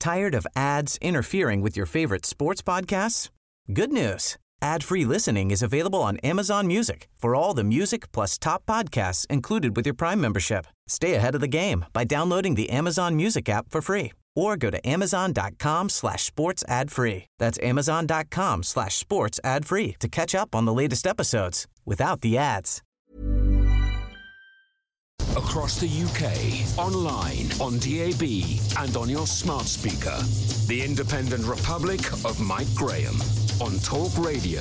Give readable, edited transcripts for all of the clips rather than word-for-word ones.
Tired of ads interfering with your favorite sports podcasts? Good news. Ad-free listening is available on Amazon Music for all the music plus top podcasts included with your Prime membership. Stay ahead of the game by downloading the Amazon Music app for free or go to amazon.com/sports ad free. That's amazon.com/sports ad free to catch up on the latest episodes without the ads. Across the UK, online, on DAB, and on your smart speaker. The Independent Republic of Mike Graham on Talk Radio.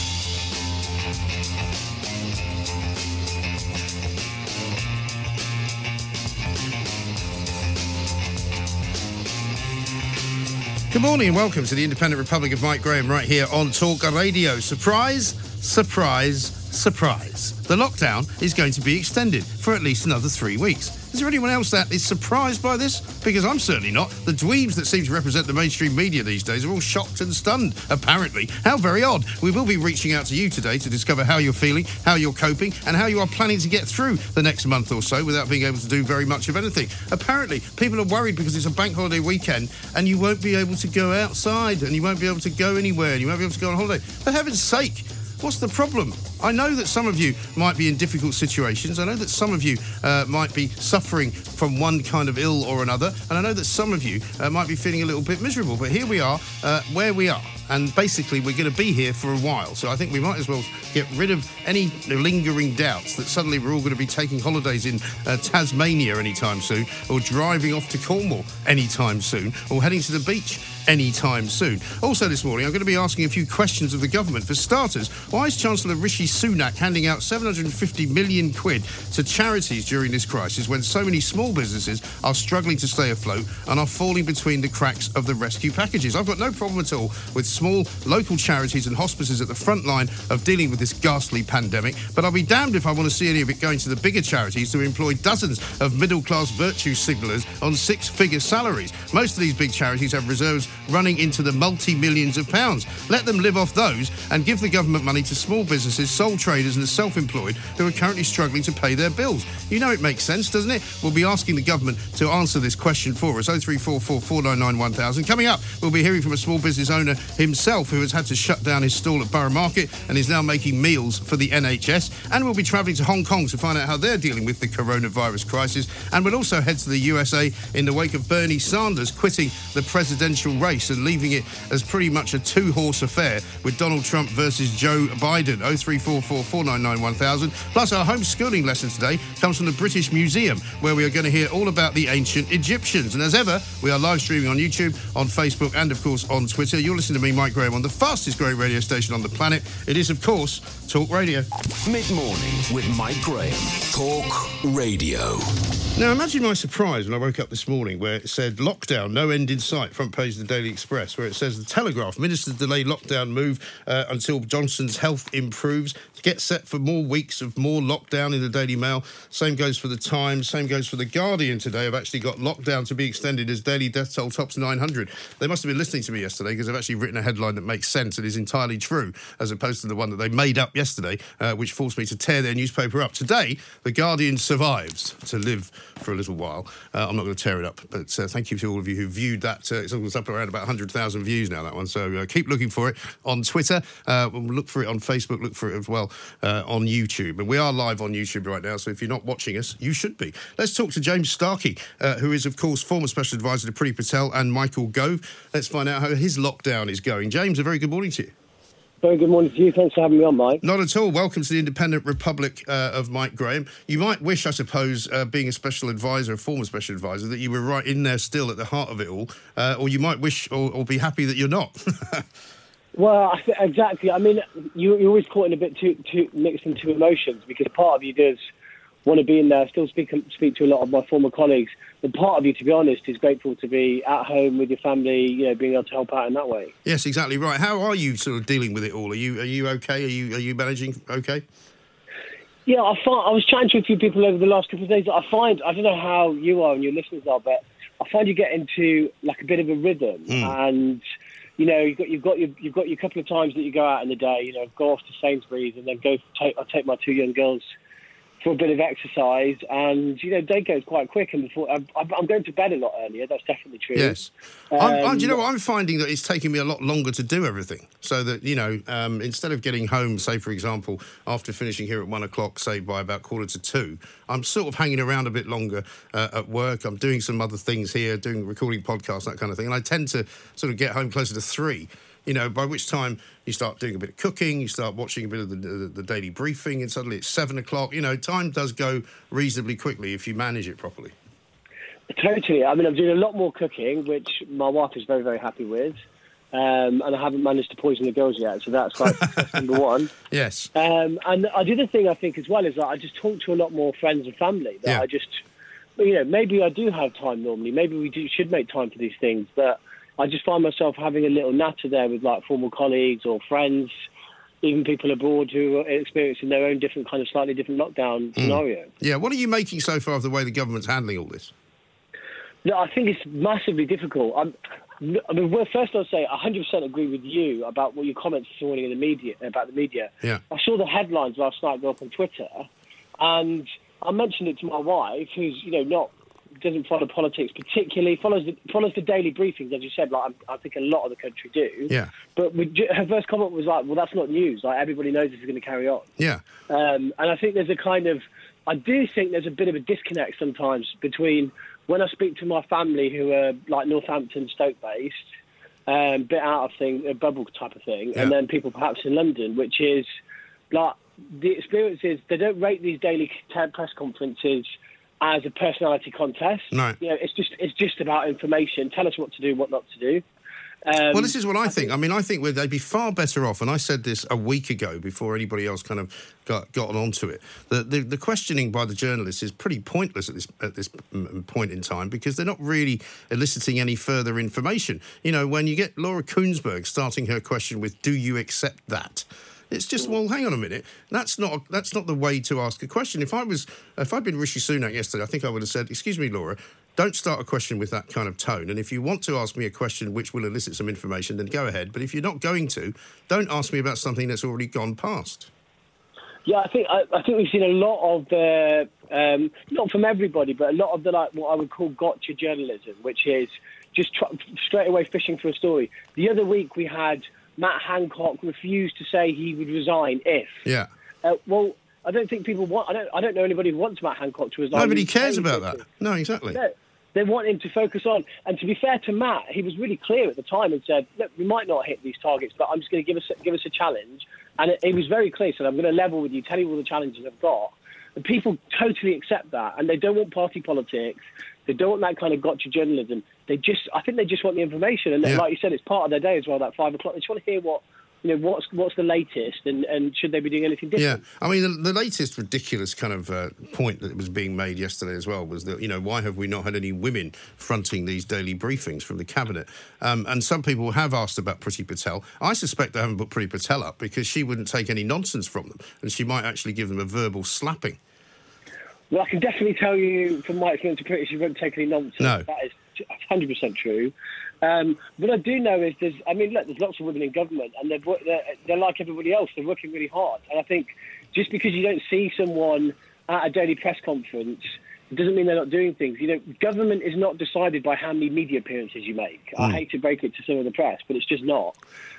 Good morning and welcome to the Independent Republic of Mike Graham right here on Talk Radio. Surprise, surprise, surprise. The lockdown is going to be extended for at least another 3 weeks. Is there anyone else that is surprised by this? Because I'm certainly not. The dweebs that seem to represent the mainstream media these days are all shocked and stunned, apparently. How very odd. We will be reaching out to you today to discover how you're feeling, how you're coping, and how you are planning to get through the next month or so without being able to do very much of anything. Apparently, people are worried because it's a bank holiday weekend and you won't be able to go outside and you won't be able to go anywhere and you won't be able to go on holiday. For heaven's sake, what's the problem? I know that some of you might be in difficult situations. I know that some of you might be suffering from one kind of ill or another. And I know that some of you might be feeling a little bit miserable. But here we are, where we are. And basically, we're going to be here for a while. So I think we might as well get rid of any lingering doubts that suddenly we're all going to be taking holidays in Tasmania anytime soon, or driving off to Cornwall anytime soon, or heading to the beach anytime soon. Also this morning, I'm going to be asking a few questions of the government. For starters, why is Chancellor Rishi Sunak handing out 750 million quid to charities during this crisis when so many small businesses are struggling to stay afloat and are falling between the cracks of the rescue packages? I've got no problem at all with small local charities and hospices at the front line of dealing with this ghastly pandemic, but I'll be damned if I want to see any of it going to the bigger charities who employ dozens of middle-class virtue signallers on six-figure salaries. Most of these big charities have reserves running into the multi-millions of pounds. Let them live off those and give the government money to small businesses, sole traders and the self-employed who are currently struggling to pay their bills. You know it makes sense, doesn't it? We'll be asking the government to answer this question for us. 0344 499 1000. Coming up, we'll be hearing from a small business owner himself who has had to shut down his stall at Borough Market and is now making meals for the NHS. And we'll be travelling to Hong Kong to find out how they're dealing with the coronavirus crisis. And we'll also head to the USA in the wake of Bernie Sanders quitting the presidential race and leaving it as pretty much a two-horse affair with Donald Trump versus Joe Biden. 0344 499 1000. Plus, our homeschooling lesson today comes from the British Museum, where we are going to hear all about the ancient Egyptians. And as ever, we are live streaming on YouTube, on Facebook, and of course on Twitter. You're listening to me, Mike Graham, on the fastest growing radio station on the planet. It is, of course, Talk Radio. Mid-morning with Mike Graham. Talk Radio. Now, imagine my surprise when I woke up this morning where it said, lockdown, no end in sight, front page of the Daily Express, where it says, the Telegraph, ministers delay lockdown move until Johnson's health improves. Get set for more weeks of more lockdown in the Daily Mail. Same goes for the Times, same goes for the Guardian today. I've actually got lockdown to be extended as daily death toll tops 900. They must have been listening to me yesterday because I've actually written a headline that makes sense and is entirely true, as opposed to the one that they made up yesterday, which forced me to tear their newspaper up. Today, the Guardian survives to live for a little while. I'm not going to tear it up, but thank you to all of you who viewed that. It's almost up around about 100,000 views now, that one. So keep looking for it on Twitter. We'll look for it on Facebook, look for it as well on YouTube. And we are live on YouTube right now, so if you're not watching us, you should be. Let's talk to James Starkey, who is, of course, former Special Advisor to Priti Patel and Michael Gove. Let's find out how his lockdown is going. James, a very good morning to you. Very good morning to you. Thanks for having me on, Mike. Not at all. Welcome to the Independent Republic of Mike Graham. You might wish, I suppose, being a special advisor, a former special advisor, that you were right in there still at the heart of it all, or you might wish or be happy that you're not. Well, exactly. I mean, you're always caught in a bit too mixed in two emotions, because part of you does want to be in there, still speak to a lot of my former colleagues, but part of you, to be honest, is grateful to be at home with your family, you know, being able to help out in that way. Yes, exactly right. How are you sort of dealing with it all? Are you okay? Are you managing okay? Yeah, I was chatting to a few people over the last couple of days. I don't know how you are and your listeners are, but I find you get into like a bit of a rhythm, and you know, you've got your couple of times that you go out in the day. You know, go off to Sainsbury's and then I take my two young girls for a bit of exercise, and day goes quite quick. And before I'm going to bed a lot earlier. That's definitely true. Yes, I'm finding that it's taking me a lot longer to do everything. So that instead of getting home, say for example, after finishing here at 1 o'clock, say by about 1:45, I'm sort of hanging around a bit longer at work. I'm doing some other things here, recording podcasts, that kind of thing, and I tend to sort of get home closer to 3. By which time you start doing a bit of cooking, you start watching a bit of the daily briefing, and suddenly it's 7 o'clock. Time does go reasonably quickly if you manage it properly. Totally. I mean, I'm doing a lot more cooking, which my wife is very, very happy with. And I haven't managed to poison the girls yet, so that's like number one. Yes. And the other thing I think as well is that I just talk to a lot more friends and family. That I just, maybe I do have time normally. Maybe we should make time for these things, but I just find myself having a little natter there with like former colleagues or friends, even people abroad who are experiencing their own different kind of slightly different lockdown scenario. Yeah, what are you making so far of the way the government's handling all this? No, I think it's massively difficult. First I'll say I 100% agree with you about what your comments this morning in the media about the media. Yeah. I saw the headlines last night go up on Twitter, and I mentioned it to my wife, who's doesn't follow politics particularly, follows the daily briefings, as you said, like I think a lot of the country do. Yeah. But her first comment was like, well, that's not news. Like, everybody knows this is going to carry on. Yeah. And I think I do think there's a bit of a disconnect sometimes between when I speak to my family who are like Northampton, Stoke-based, bit out of a bubble type of thing, and then people perhaps in London, which is like the experience is they don't rate these daily press conferences as a personality contest. Right. It's just about information. Tell us what to do, what not to do. Well, this is what I think. I think they'd be far better off, and I said this a week ago before anybody else kind of got onto it. The questioning by the journalists is pretty pointless at this point in time, because they're not really eliciting any further information. When you get Laura Kuenssberg starting her question with, "Do you accept that?" It's just, well, hang on a minute. That's not the way to ask a question. If I'd been Rishi Sunak yesterday, I think I would have said, "Excuse me, Laura, don't start a question with that kind of tone. And if you want to ask me a question which will elicit some information, then go ahead. But if you're not going to, don't ask me about something that's already gone past." Yeah, I think we've seen a lot of the not from everybody, but a lot of the what I would call gotcha journalism, which is just straight away fishing for a story. The other week we had Matt Hancock refused to say he would resign if. Yeah. Well, I don't think people want. I don't know anybody who wants Matt Hancock to resign. Nobody cares about that. No, exactly. No, they want him to focus on. And to be fair to Matt, he was really clear at the time and said, "Look, we might not hit these targets, but I'm just going to give us a challenge." And he was very clear. Said, "I'm going to level with you, tell you all the challenges I've got." And people totally accept that, and they don't want party politics. They don't want that kind of gotcha journalism. I think they just want the information, and like you said, it's part of their day as well. That 5 o'clock, they just want to hear what's the latest, and should they be doing anything different? Yeah, I mean, the latest ridiculous kind of point that was being made yesterday as well was that why have we not had any women fronting these daily briefings from the cabinet? And some people have asked about Priti Patel. I suspect they haven't put Priti Patel up because she wouldn't take any nonsense from them, and she might actually give them a verbal slapping. Well, I can definitely tell you from my experience of Priti, she won't take any nonsense. No. That is 100% true. What I do know is there's lots of women in government, and they're like everybody else. They're working really hard. And I think just because you don't see someone at a daily press conference, it doesn't mean they're not doing things. Government is not decided by how many media appearances you make. I hate to break it to some of the press, but it's just not.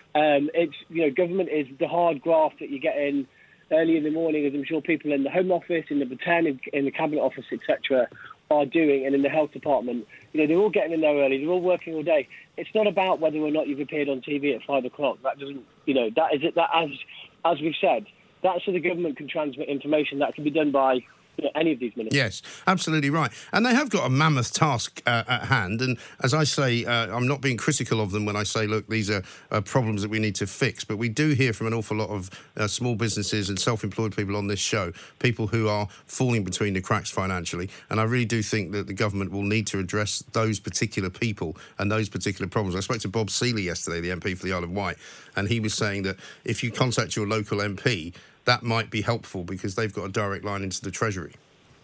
Government is the hard graft that you get in early in the morning, as I'm sure people in the Home Office, in the 10, in the Cabinet Office, etc., are doing, and in the Health Department. They're all getting in there early. They're all working all day. It's not about whether or not you've appeared on TV at 5 o'clock. That doesn't, that is it. That as we've said, that's so the government can transmit information. That can be done by any of these ministers. Yes, absolutely right. And they have got a mammoth task at hand. And as I say, I'm not being critical of them when I say, look, these are problems that we need to fix. But we do hear from an awful lot of small businesses and self-employed people on this show, people who are falling between the cracks financially. And I really do think that the government will need to address those particular people and those particular problems. I spoke to Bob Seeley yesterday, the MP for the Isle of Wight, and he was saying that if you contact your local MP, that might be helpful because they've got a direct line into the Treasury.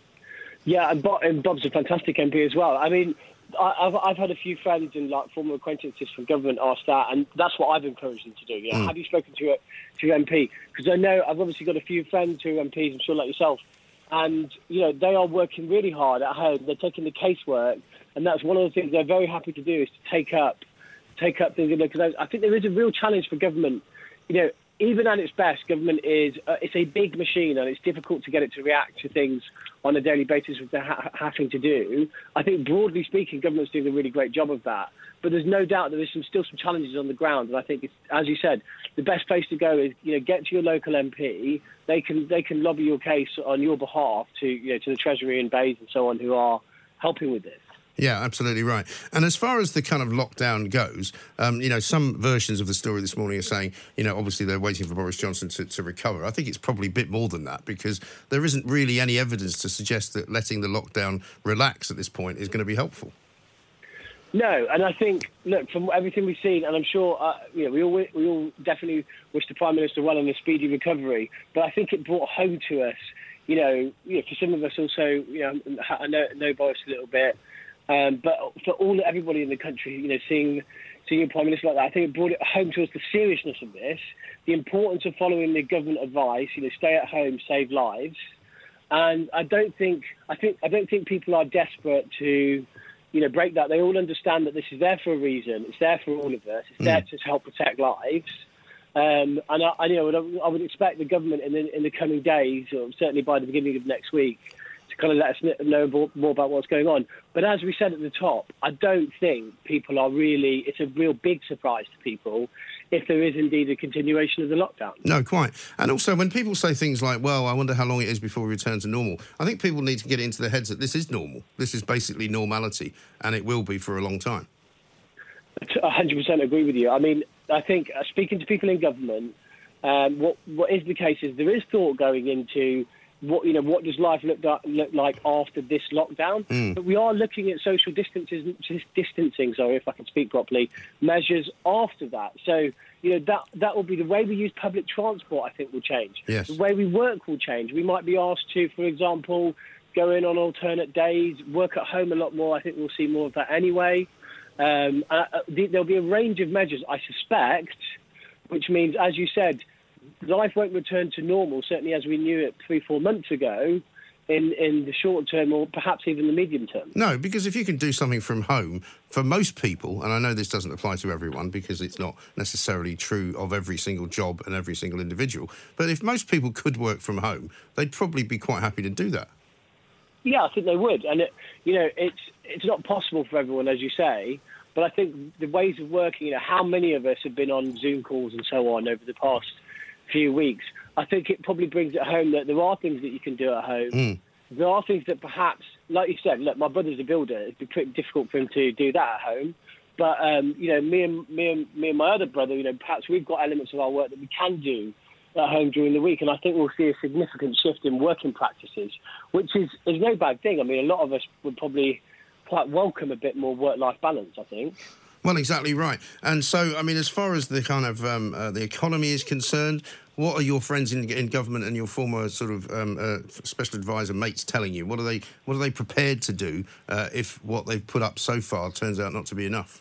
Yeah, and Bob's a fantastic MP as well. I mean, I've had a few friends and former acquaintances from government ask that, and that's what I've encouraged them to do. Have you spoken to your MP? Because I know I've obviously got a few friends who are MPs, I'm sure like yourself, And, they are working really hard at home. They're taking the casework, and that's one of the things they're very happy to do, is to take up things. Because I think there is a real challenge for government. Even at its best, government it's a big machine, and it's difficult to get it to react to things on a daily basis, which they're having to do. I think, broadly speaking, government's doing a really great job of that. But there's no doubt that there's still some challenges on the ground. And I think, as you said, the best place to go is, get to your local MP. They can lobby your case on your behalf to the Treasury and BEIS and so on, who are helping with this. Yeah, absolutely right. And as far as the kind of lockdown goes, some versions of the story this morning are saying, obviously they're waiting for Boris Johnson to recover. I think it's probably a bit more than that, because there isn't really any evidence to suggest that letting the lockdown relax at this point is going to be helpful. No, and I think, look, from everything we've seen, and I'm sure, we all definitely wish the Prime Minister well on a speedy recovery, but I think it brought home to us, for some of us also, I know Boris a little bit, but for everybody in the country, seeing a Prime Minister like that, I think it brought it home to us the seriousness of this, the importance of following the government advice, stay at home, save lives. And I don't think people are desperate to, break that. They all understand that this is there for a reason. It's there for all of us. It's there to help protect lives. And I would expect the government in the coming days, or certainly by the beginning of next week, to kind of let us know more about what's going on. But as we said at the top, I don't think people are really, it's a real big surprise to people if there is indeed a continuation of the lockdown. No, quite. And also, when people say things like, well, I wonder how long it is before we return to normal, I think people need to get it into their heads that this is normal. This is basically normality, and it will be for a long time. I 100% agree with you. I mean, I think speaking to people in government, what is the case is there is thought going into what does life look like after this lockdown? But we are looking at social distancing, if I can speak properly, measures after that. So, that will be the way we use public transport, I think, will change. Yes. The way we work will change. We might be asked to, for example, go in on alternate days, work at home a lot more. I think we'll see more of that anyway. There'll be a range of measures, I suspect, which means, as you said, life won't return to normal, certainly as we knew it 3-4 months ago, in the short term, or perhaps even the medium term. No, because if you can do something from home, for most people, and I know this doesn't apply to everyone because it's not necessarily true of every single job and every single individual, but if most people could work from home, they'd probably be quite happy to do that. Yeah, I think they would. And, it's not possible for everyone, as you say, but I think the ways of working, how many of us have been on Zoom calls and so on over the past few weeks, I think it probably brings it home that there are things that you can do at home. There are things that perhaps, like you said, look, my brother's a builder. It'd be pretty difficult for him to do that at home. But, me and my other brother, perhaps we've got elements of our work that we can do at home during the week. And I think we'll see a significant shift in working practices, which is no bad thing. I mean, a lot of us would probably quite welcome a bit more work-life balance, I think. Well, exactly right. And so, I mean, as far as the kind of the economy is concerned, what are your friends in government and your former sort of special advisor mates telling you? What are they prepared to do if what they've put up so far turns out not to be enough?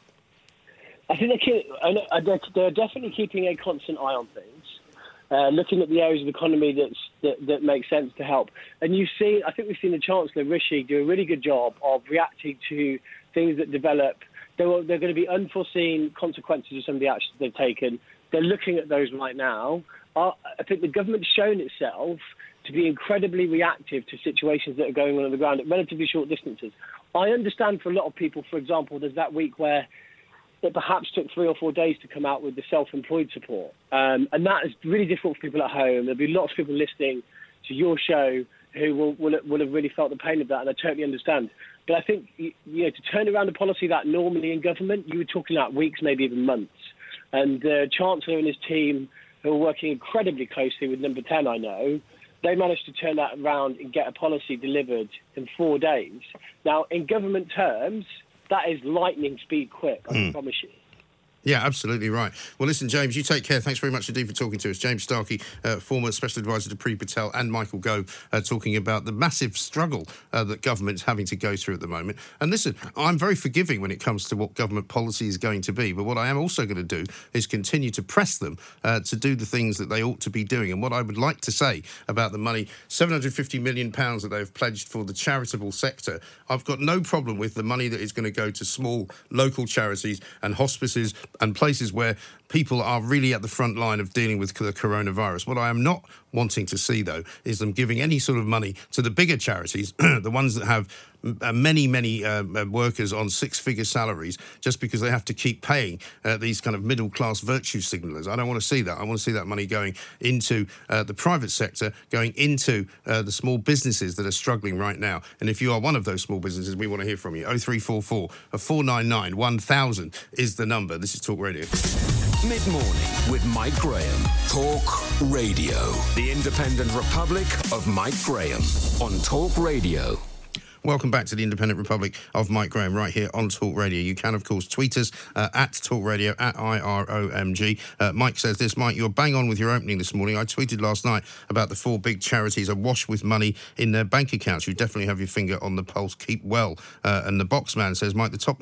I think they're definitely keeping a constant eye on things, looking at the areas of the economy that make sense to help. And I think we've seen the Chancellor, Rishi, do a really good job of reacting to things that develop. There are going to be unforeseen consequences of some of the actions they've taken. They're looking at those right now. I think the government's shown itself to be incredibly reactive to situations that are going on the ground at relatively short distances. I understand for a lot of people, for example, there's that week where it perhaps took 3 or 4 days to come out with the self-employed support. And that is really difficult for people at home. There'll be lots of people listening to your show who will have really felt the pain of that, and I totally understand. But I think, to turn around a policy that normally in government, you were talking about weeks, maybe even months. And the Chancellor and his team, who are working incredibly closely with Number 10, I know, they managed to turn that around and get a policy delivered in 4 days. Now, in government terms, that is lightning speed quick, I promise you. Yeah, absolutely right. Well, listen, James, you take care. Thanks very much indeed for talking to us. James Starkey, former Special Advisor to Priti Patel, and Michael Gove talking about the massive struggle that government's having to go through at the moment. And listen, I'm very forgiving when it comes to what government policy is going to be, but what I am also going to do is continue to press them to do the things that they ought to be doing. And what I would like to say about the money, £750 million that they've pledged for the charitable sector, I've got no problem with the money that is going to go to small local charities and hospices and places where people are really at the front line of dealing with the coronavirus. What I am not wanting to see, though, is them giving any sort of money to the bigger charities, the ones that have many workers on six-figure salaries, just because they have to keep paying these kind of middle-class virtue signallers. I don't want to see that. I want to see that money going into the private sector, going into the small businesses that are struggling right now. And if you are one of those small businesses, we want to hear from you. 0344 499 1000 is the number. This is Talk Radio. Mid-morning with Mike Graham. Talk Radio. The Independent Republic of Mike Graham on Talk Radio. Welcome back to the Independent Republic of Mike Graham right here on Talk Radio. You can, of course, tweet us at Talk Radio, at IROMG. Mike says this, Mike, you're bang on with your opening this morning. I tweeted last night about the 4 big charities awash with money in their bank accounts. You definitely have your finger on the pulse. Keep well. And the Boxman says, Mike, the top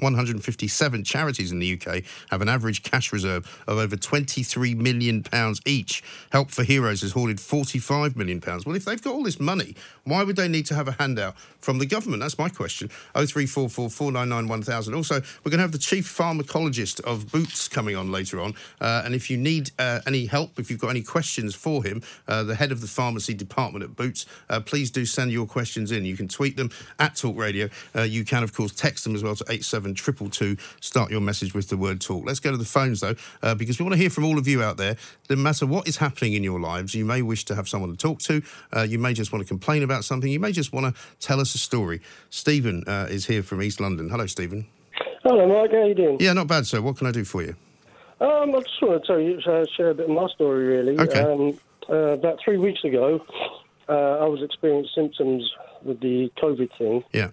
157 charities in the UK have an average cash reserve of over £23 million each. Help for Heroes has hoarded £45 million. Well, if they've got all this money, why would they need to have a handout from the government? That's my question. 0344 499 1000. Also, we're going to have the chief pharmacologist of Boots coming on later on. And if you need any help, if you've got any questions for him, the head of the pharmacy department at Boots, please do send your questions in. You can tweet them at Talk Radio. You can, of course, text them as well to 87222. Start your message with the word talk. Let's go to the phones, though, because we want to hear from all of you out there. No matter what is happening in your lives, you may wish to have someone to talk to. You may just want to complain about something. You may just want to tell us a story. Stephen is here from East London. Hello, Stephen. Hello, Mike. How are you doing? Yeah, not bad, sir. What can I do for you? I just want to tell you, share a bit of my story, really. Okay. About 3 weeks ago, I was experiencing symptoms with the COVID thing. Yeah.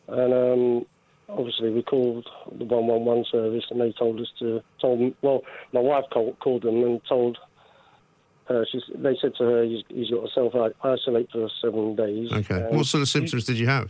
And obviously we called the 111 service, and they told my wife called them and told they said to her, he's got to self-isolate for 7 days. Okay. What sort of symptoms did you have?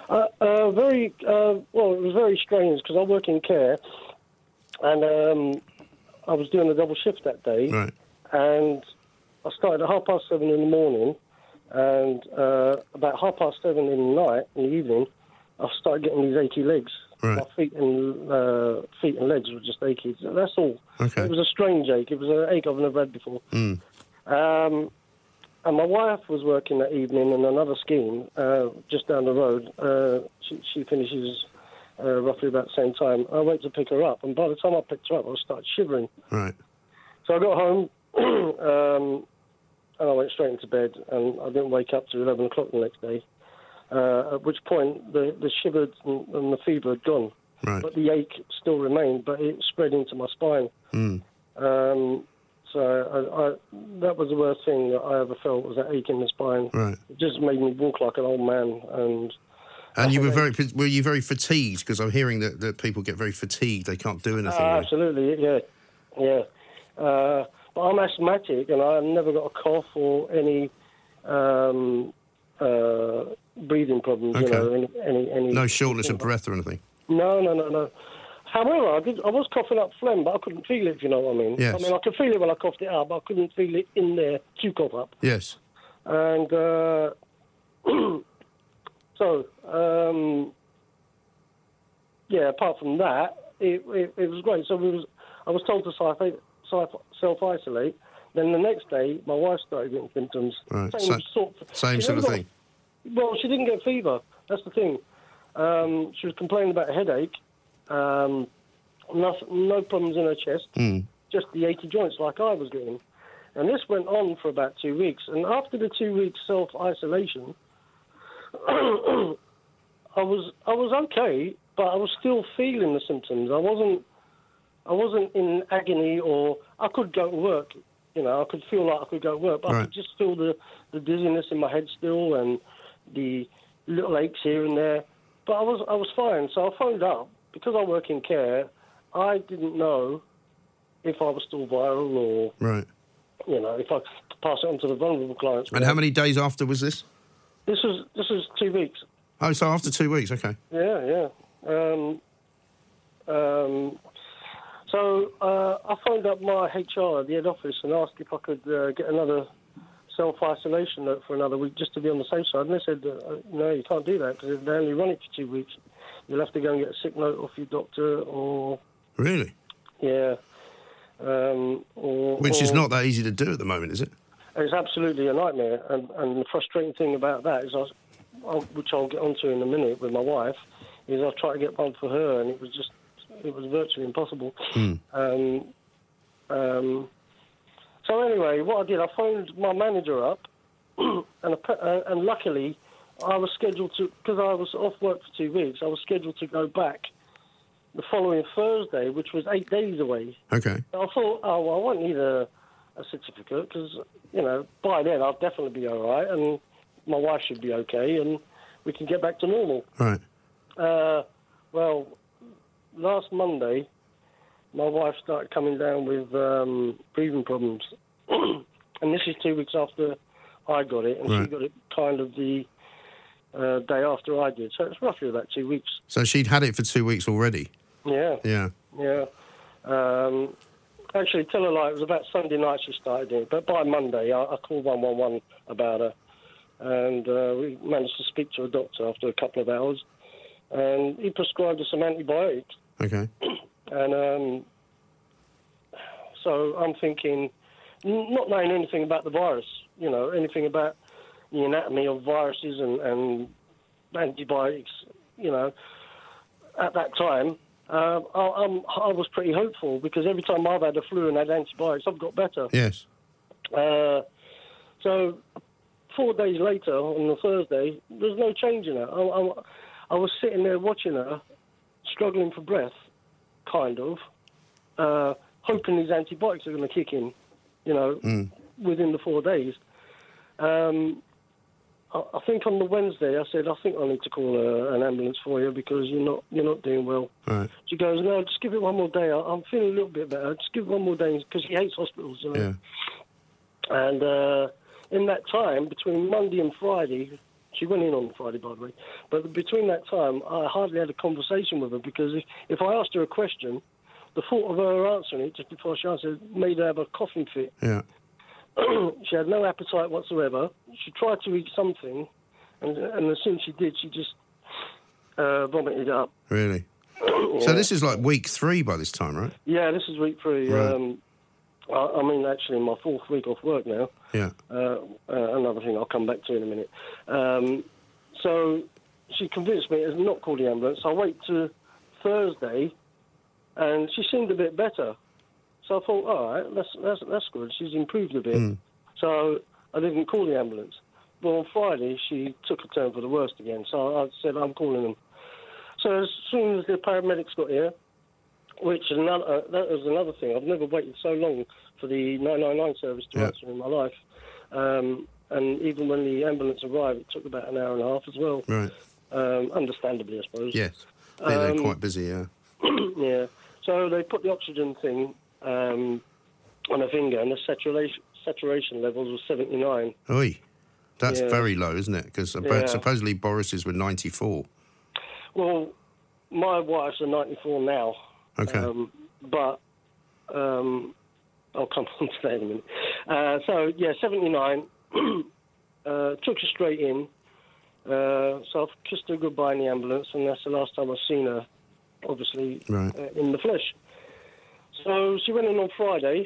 It was very strange because I work in care, and I was doing a double shift that day. Right. And I started at 7:30 in the morning, and about 7:30 in the night, in the evening, I started getting these achy legs. Right. My feet and legs were just achy. That's all. Okay. It was a strange ache. It was an ache I've never had before. Mm. And my wife was working that evening in another scheme just down the road. She finishes roughly about the same time. I went to pick her up, and by the time I picked her up, I started shivering. Right. So I got home, and I went straight into bed, and I didn't wake up till 11 o'clock the next day, at which point the shivers and the fever had gone. Right. But the ache still remained, but it spread into my spine. Mm. So that was the worst thing that I ever felt, was that ache in the spine. Right. It just made me walk like an old man. And you were you very fatigued? Because I'm hearing that people get very fatigued. They can't do anything. Absolutely, yeah. But I'm asthmatic, and I've never got a cough or any breathing problems. Okay. You know, any no shortness of breath or anything? No. However, I was coughing up phlegm, but I couldn't feel it, if you know what I mean. Yes. I mean, I could feel it when I coughed it out, but I couldn't feel it in there to cough up. Yes. And apart from that, it was great. So I was told to self-isolate. Then the next day, my wife started getting symptoms. Right. Same sort of thing. Well, she didn't get fever. That's the thing. She was complaining about a headache. No problems in her chest, just the achy joints like I was getting. And this went on for about 2 weeks. And after the 2 weeks self-isolation, I was okay, but I was still feeling the symptoms. I wasn't in agony, or I could go to work. You know, I could feel like I could go to work, but right. I could just feel the dizziness in my head still, and the little aches here and there. But I was fine. So I phoned up. Because I work in care, I didn't know if I was still viral or, Right. if I could pass it on to the vulnerable clients. And how many days after was this? This was 2 weeks. Oh, so after 2 weeks, okay. Yeah. So I phoned up my HR at the head office and asked if I could get another self-isolation note for another week just to be on the safe side. And they said, no, you can't do that because if they only run it for 2 weeks, you'll have to go and get a sick note off your doctor or... Really? Yeah. Which is not that easy to do at the moment, is it? It's absolutely a nightmare. And the frustrating thing about that is, which I'll get onto in a minute with my wife, is I tried to get one for her and it was virtually impossible. So anyway, what I did, I phoned my manager up, and luckily I was scheduled to, because I was off work for 2 weeks, I was scheduled to go back the following Thursday, which was 8 days away. Okay. I thought, I won't need a certificate because, by then I'll definitely be all right and my wife should be okay and we can get back to normal. Right. Well, last Monday, my wife started coming down with breathing problems. And this is 2 weeks after I got it, and Right. she got it kind of the day after I did. So it's roughly about 2 weeks. So she'd had it for 2 weeks already? Yeah. Yeah. Actually, tell a lie, it was about Sunday night she started it. But by Monday, I called 111 about her. And we managed to speak to a doctor after a couple of hours. And he prescribed her some antibiotics. Okay. And so I'm thinking, not knowing anything about the virus, anything about the anatomy of viruses and antibiotics, at that time, I was pretty hopeful because every time I've had a flu and had antibiotics, I've got better. Yes. So 4 days later, on the Thursday, there's no change in her. I was sitting there watching her, struggling for breath, kind of, hoping these antibiotics are going to kick in, within the 4 days. I think on the Wednesday I said, I think I need to call an ambulance for you because you're not doing well. Right. She goes, no, just give it one more day. I'm feeling a little bit better. Just give it one more day because she hates hospitals, Yeah. And in that time, between Monday and Friday, she went in on Friday, by the way, but between that time, I hardly had a conversation with her because if I asked her a question, the thought of her answering it just before she answered made her have a coughing fit. Yeah. She had no appetite whatsoever. She tried to eat something, and as soon as she did, she just vomited it up. Really? Yeah. So this is like week 3 by this time, right? Yeah, this is week 3. Right. I mean, actually, my 4th week off work now. Yeah. Another thing I'll come back to in a minute. So she convinced me to not call the ambulance. I wait to Thursday, and she seemed a bit better. So I thought, all right, that's good. She's improved a bit. So I didn't call the ambulance. But on Friday, she took a turn for the worst again. So I said, I'm calling them. So as soon as the paramedics got here, which is that was another thing. I've never waited so long for the 999 service to answer in my life. And even when the ambulance arrived, it took about an hour and a half as well. Right. Understandably, I suppose. Yes. They're quite busy, yeah. Yeah. So they put the oxygen thing on her finger, and the saturation levels were 79. Oi. That's Yeah. very low, isn't it? Because Yeah. supposedly Boris's were 94. Well, my wife's a 94 now. Okay. But I'll come on to that in a minute. So, yeah, 79. Took her straight in. So I've kissed her goodbye in the ambulance, and that's the last time I've seen her, obviously, Right. in the flesh. So she went in on Friday.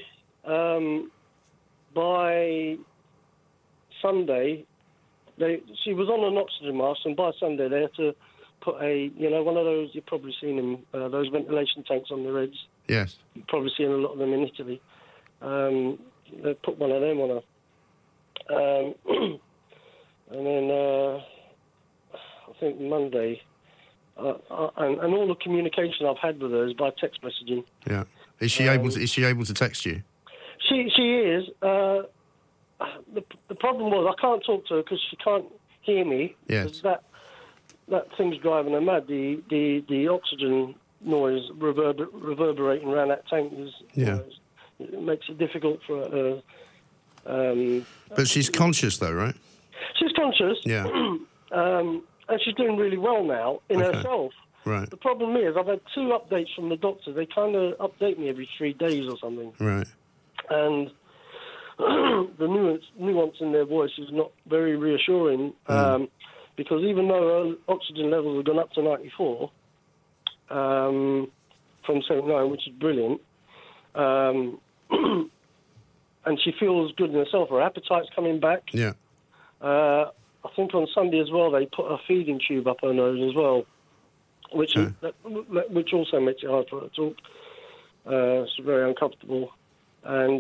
By Sunday, she was on an oxygen mask, and by Sunday they had to put one of those, you've probably seen them, those ventilation tanks on their heads. Yes. You've probably seen a lot of them in Italy. They put one of them on her. And then I think Monday, and all the communication I've had with her is by text messaging. Yeah. Is she able to text you? She is. The problem was I can't talk to her because she can't hear me. Yes. That thing's driving her mad. The oxygen noise reverberating around that tank is it makes it difficult for her. But she's conscious, though, right? She's conscious. Yeah. And she's doing really well now in herself. Right. The problem is I've had 2 updates from the doctor. They kind of update me every 3 days or something. Right. And the nuance in their voice is not very reassuring because even though her oxygen levels have gone up to 94 from 79, which is brilliant, and she feels good in herself. Her appetite's coming back. Yeah. I think on Sunday as well they put a feeding tube up her nose as well, which also makes it hard for her to talk. It's very uncomfortable. And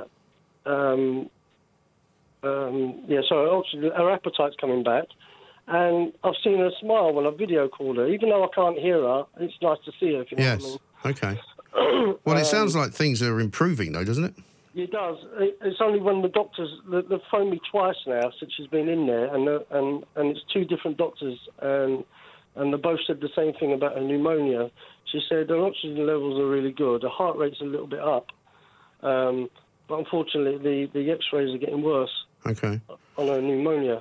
so her appetite's coming back. And I've seen her smile when I video called her. Even though I can't hear her, it's nice to see her, if you know what I mean. Okay. Well, it sounds like things are improving, though, doesn't it? It does. It's only when the doctors... They've phoned me twice now since she's been in there, and it's 2 different doctors, and they both said the same thing about her pneumonia. She said her oxygen levels are really good. Her heart rate's a little bit up. But unfortunately, the X-rays are getting worse. Okay. On her pneumonia.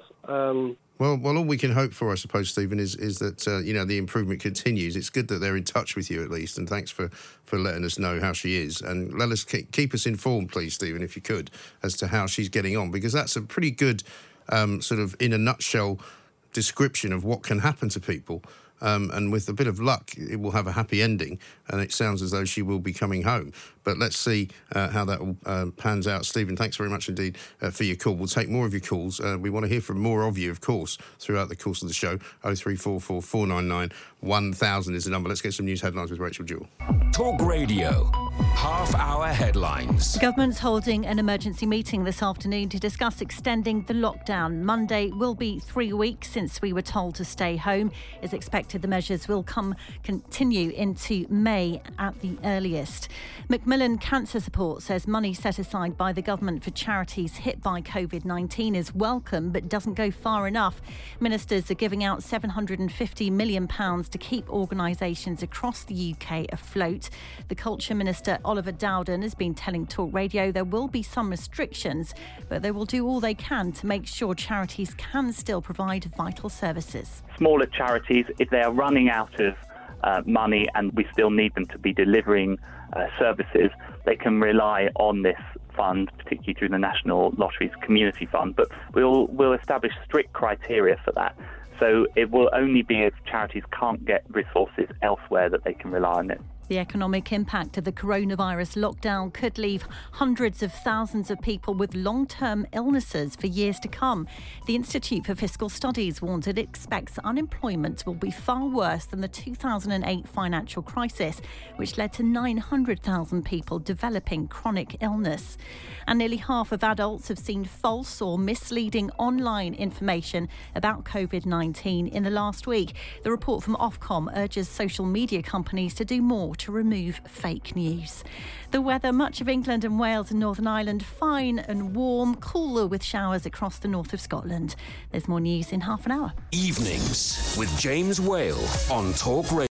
Well, all we can hope for, I suppose, Stephen, is that the improvement continues. It's good that they're in touch with you at least, and thanks for letting us know how she is. And let us keep us informed, please, Stephen, if you could, as to how she's getting on, because that's a pretty good sort of in a nutshell description of what can happen to people. And with a bit of luck, it will have a happy ending, and it sounds as though she will be coming home. But let's see how that all pans out. Stephen, thanks very much indeed for your call. We'll take more of your calls. We want to hear from more of you, of course, throughout the course of the show. 0344 499 1000 is the number. Let's get some news headlines with Rachel Jewell. Talk Radio. Half-hour headlines. The government's holding an emergency meeting this afternoon to discuss extending the lockdown. Monday will be 3 weeks since we were told to stay home. It's expected the measures will continue into May at the earliest. Macmillan Cancer Support says money set aside by the government for charities hit by COVID-19 is welcome but doesn't go far enough. Ministers are giving out £750 million to keep organisations across the UK afloat. The Culture Minister Oliver Dowden has been telling Talk Radio there will be some restrictions, but they will do all they can to make sure charities can still provide vital services. Smaller charities, if they are running out of money and we still need them to be delivering services, they can rely on this fund, particularly through the National Lotteries Community Fund. But we'll establish strict criteria for that. So it will only be if charities can't get resources elsewhere that they can rely on it. The economic impact of the coronavirus lockdown could leave hundreds of thousands of people with long-term illnesses for years to come. The Institute for Fiscal Studies warns it expects unemployment will be far worse than the 2008 financial crisis, which led to 900,000 people developing chronic illness. And nearly half of adults have seen false or misleading online information about COVID-19 in the last week. The report from Ofcom urges social media companies to do more to remove fake news. The weather, much of England and Wales and Northern Ireland, fine and warm, cooler with showers across the north of Scotland. There's more news in half an hour. Evenings with James Whale on Talk Radio.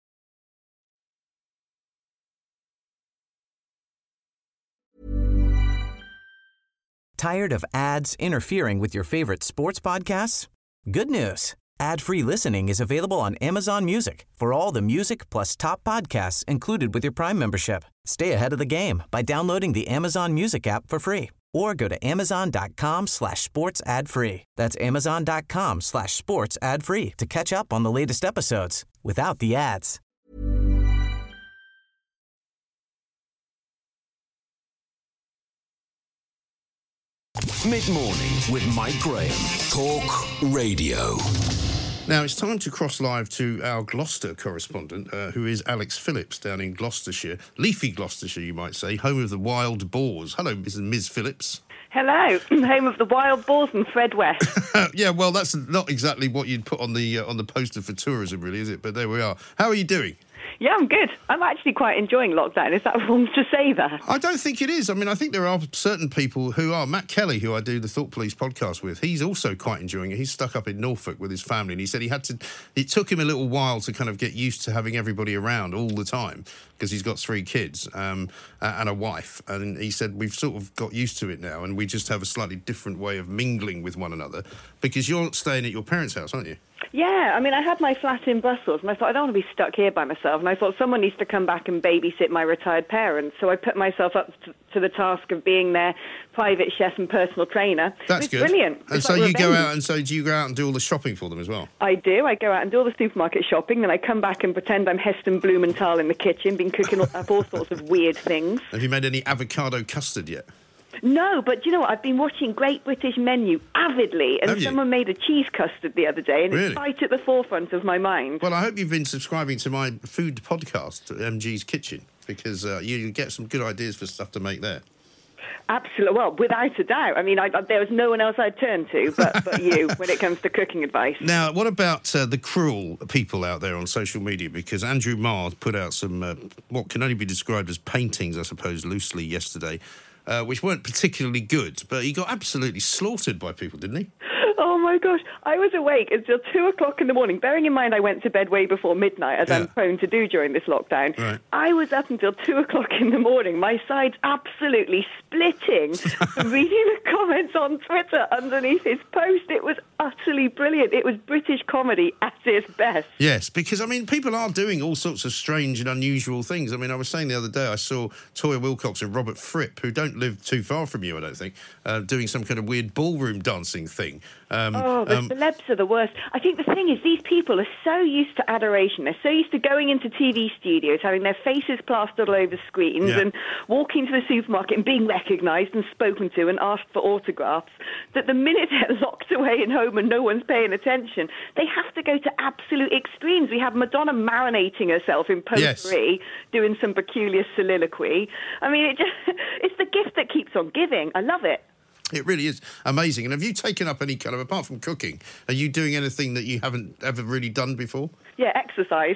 Tired of ads interfering with your favorite sports podcasts? Good news. Ad-free listening is available on Amazon Music for all the music plus top podcasts included with your Prime membership. Stay ahead of the game by downloading the Amazon Music app for free or go to amazon.com/sports ad free. That's amazon.com/sports ad free to catch up on the latest episodes without the ads. Mid-morning with Mike Graham. Talk Radio. Now, it's time to cross live to our Gloucester correspondent, who is Alex Phillips, down in Gloucestershire. Leafy Gloucestershire, you might say, home of the wild boars. Hello, Ms. Phillips. Hello, home of the wild boars and Fred West. Yeah, well, that's not exactly what you'd put on the poster for tourism, really, is it? But there we are. How are you doing? Yeah, I'm good. I'm actually quite enjoying lockdown. Is that wrong to say that? I don't think it is. I mean, I think there are certain people who are. Matt Kelly, who I do the Thought Police podcast with, he's also quite enjoying it. He's stuck up in Norfolk with his family, and he said it took him a little while to kind of get used to having everybody around all the time, because he's got 3 kids and a wife. And he said, we've sort of got used to it now, and we just have a slightly different way of mingling with one another, because you're staying at your parents' house, aren't you? Yeah, I mean, I had my flat in Brussels, and I thought, I don't want to be stuck here by myself, and I thought someone needs to come back and babysit my retired parents, so I put myself up to the task of being their private chef and personal trainer. That's good. Brilliant. And so you go out, and so do you go out and do all the shopping for them as well? I do. I go out and do all the supermarket shopping, then I come back and pretend I'm Heston Blumenthal in the kitchen, been cooking up all sorts of weird things. Have you made any avocado custard yet? No, but you know what? I've been watching Great British Menu avidly, and someone made a cheese custard the other day, and it's right at the forefront of my mind. Well, I hope you've been subscribing to my food podcast, MG's Kitchen, because you get some good ideas for stuff to make there. Absolutely. Well, without a doubt. I mean, there was no one else I'd turn to but you when it comes to cooking advice. Now, what about the cruel people out there on social media? Because Andrew Marr put out some, what can only be described as paintings, I suppose, loosely yesterday, which weren't particularly good, but he got absolutely slaughtered by people, didn't he? Oh, my gosh. I was awake until 2 o'clock in the morning. Bearing in mind I went to bed way before midnight, as I'm prone to do during this lockdown. Right. I was up until 2 o'clock in the morning, my sides absolutely splitting, reading the comments on Twitter underneath his post. It was utterly brilliant. It was British comedy at its best. Yes, because, I mean, people are doing all sorts of strange and unusual things. I mean, I was saying the other day I saw Toya Wilcox and Robert Fripp, who don't live too far from you, I don't think, doing some kind of weird ballroom dancing thing. The celebs are the worst. I think the thing is, these people are so used to adoration. They're so used to going into TV studios, having their faces plastered all over screens, and walking to the supermarket and being recognised and spoken to and asked for autographs, that the minute they're locked away in home and no one's paying attention, they have to go to absolute extremes. We have Madonna marinating herself in potpourri, doing some peculiar soliloquy. I mean, it's the gift that keeps on giving. I love it. It really is amazing. And have you taken up any kind of, apart from cooking, are you doing anything that you haven't ever really done before? Yeah, exercise.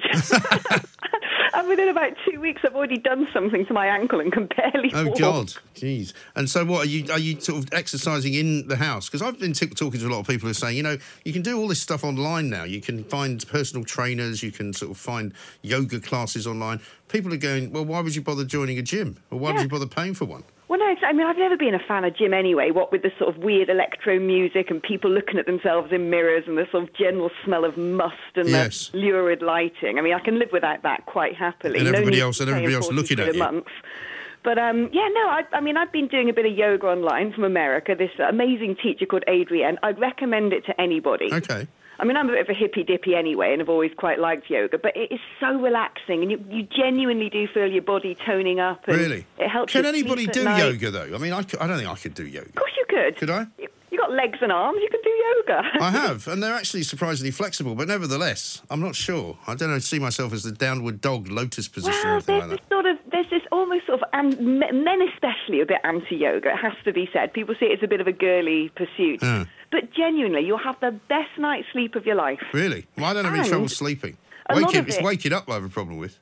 And within about 2 weeks, I've already done something to my ankle and can barely walk. Oh, God. Jeez. And so what, are you sort of exercising in the house? Because I've been talking to a lot of people who are saying, you know, you can do all this stuff online now. You can find personal trainers. You can sort of find yoga classes online. People are going, well, why would you bother joining a gym? Or why would you bother paying for one? Well, no, I mean, I've never been a fan of gym anyway, what with the sort of weird electro music and people looking at themselves in mirrors and the sort of general smell of must and the lurid lighting. I mean, I can live without that quite happily. And everybody else looking at you. Months. But, I mean, I've been doing a bit of yoga online from America, this amazing teacher called Adrienne. I'd recommend it to anybody. Okay. I mean, I'm a bit of a hippy-dippy anyway, and I've always quite liked yoga, but it is so relaxing, and you genuinely do feel your body toning up. And really? It helps. Can anybody do yoga, though? I mean, I don't think I could do yoga. Of course you could. Could I? You got legs and arms, you can do yoga. I have, and they're actually surprisingly flexible, but nevertheless, I'm not sure. I don't see myself as the downward dog lotus position or anything like that. There's this almost sort of, men especially, a bit anti-yoga, it has to be said. People see it as a bit of a girly pursuit. But genuinely, you'll have the best night's sleep of your life. Really? Well, I don't have any trouble sleeping. It's waking up I have a problem with.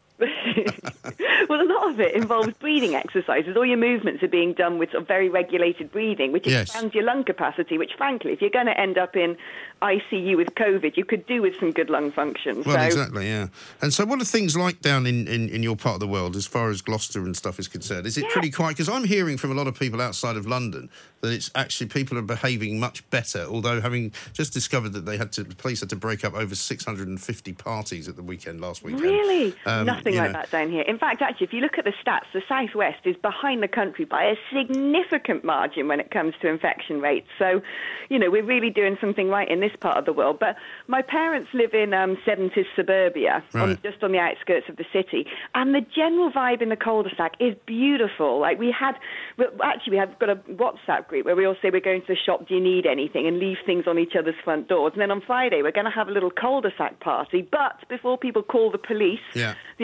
Well, a lot of it involves breathing exercises. All your movements are being done with sort of very regulated breathing, which expands your lung capacity, which, frankly, if you're going to end up in ICU with COVID, you could do with some good lung function. Well, exactly, yeah. And so what are things like down in your part of the world as far as Gloucester and stuff is concerned? Is it pretty quiet? Because I'm hearing from a lot of people outside of London that it's actually people are behaving much better, although having just discovered that the police had to break up over 650 parties at the last weekend. Really? Nothing like that down here. In fact, actually, if you look at the stats, the South West is behind the country by a significant margin when it comes to infection rates. So, you know, we're really doing something right in this part of the world. But my parents live in 70s suburbia, just on the outskirts of the city, and the general vibe in the cul-de-sac is beautiful. Like we have got a WhatsApp group where we all say we're going to the shop, do you need anything, and leave things on each other's front doors. And then on Friday we're going to have a little cul-de-sac party. But before people call the police, the agreement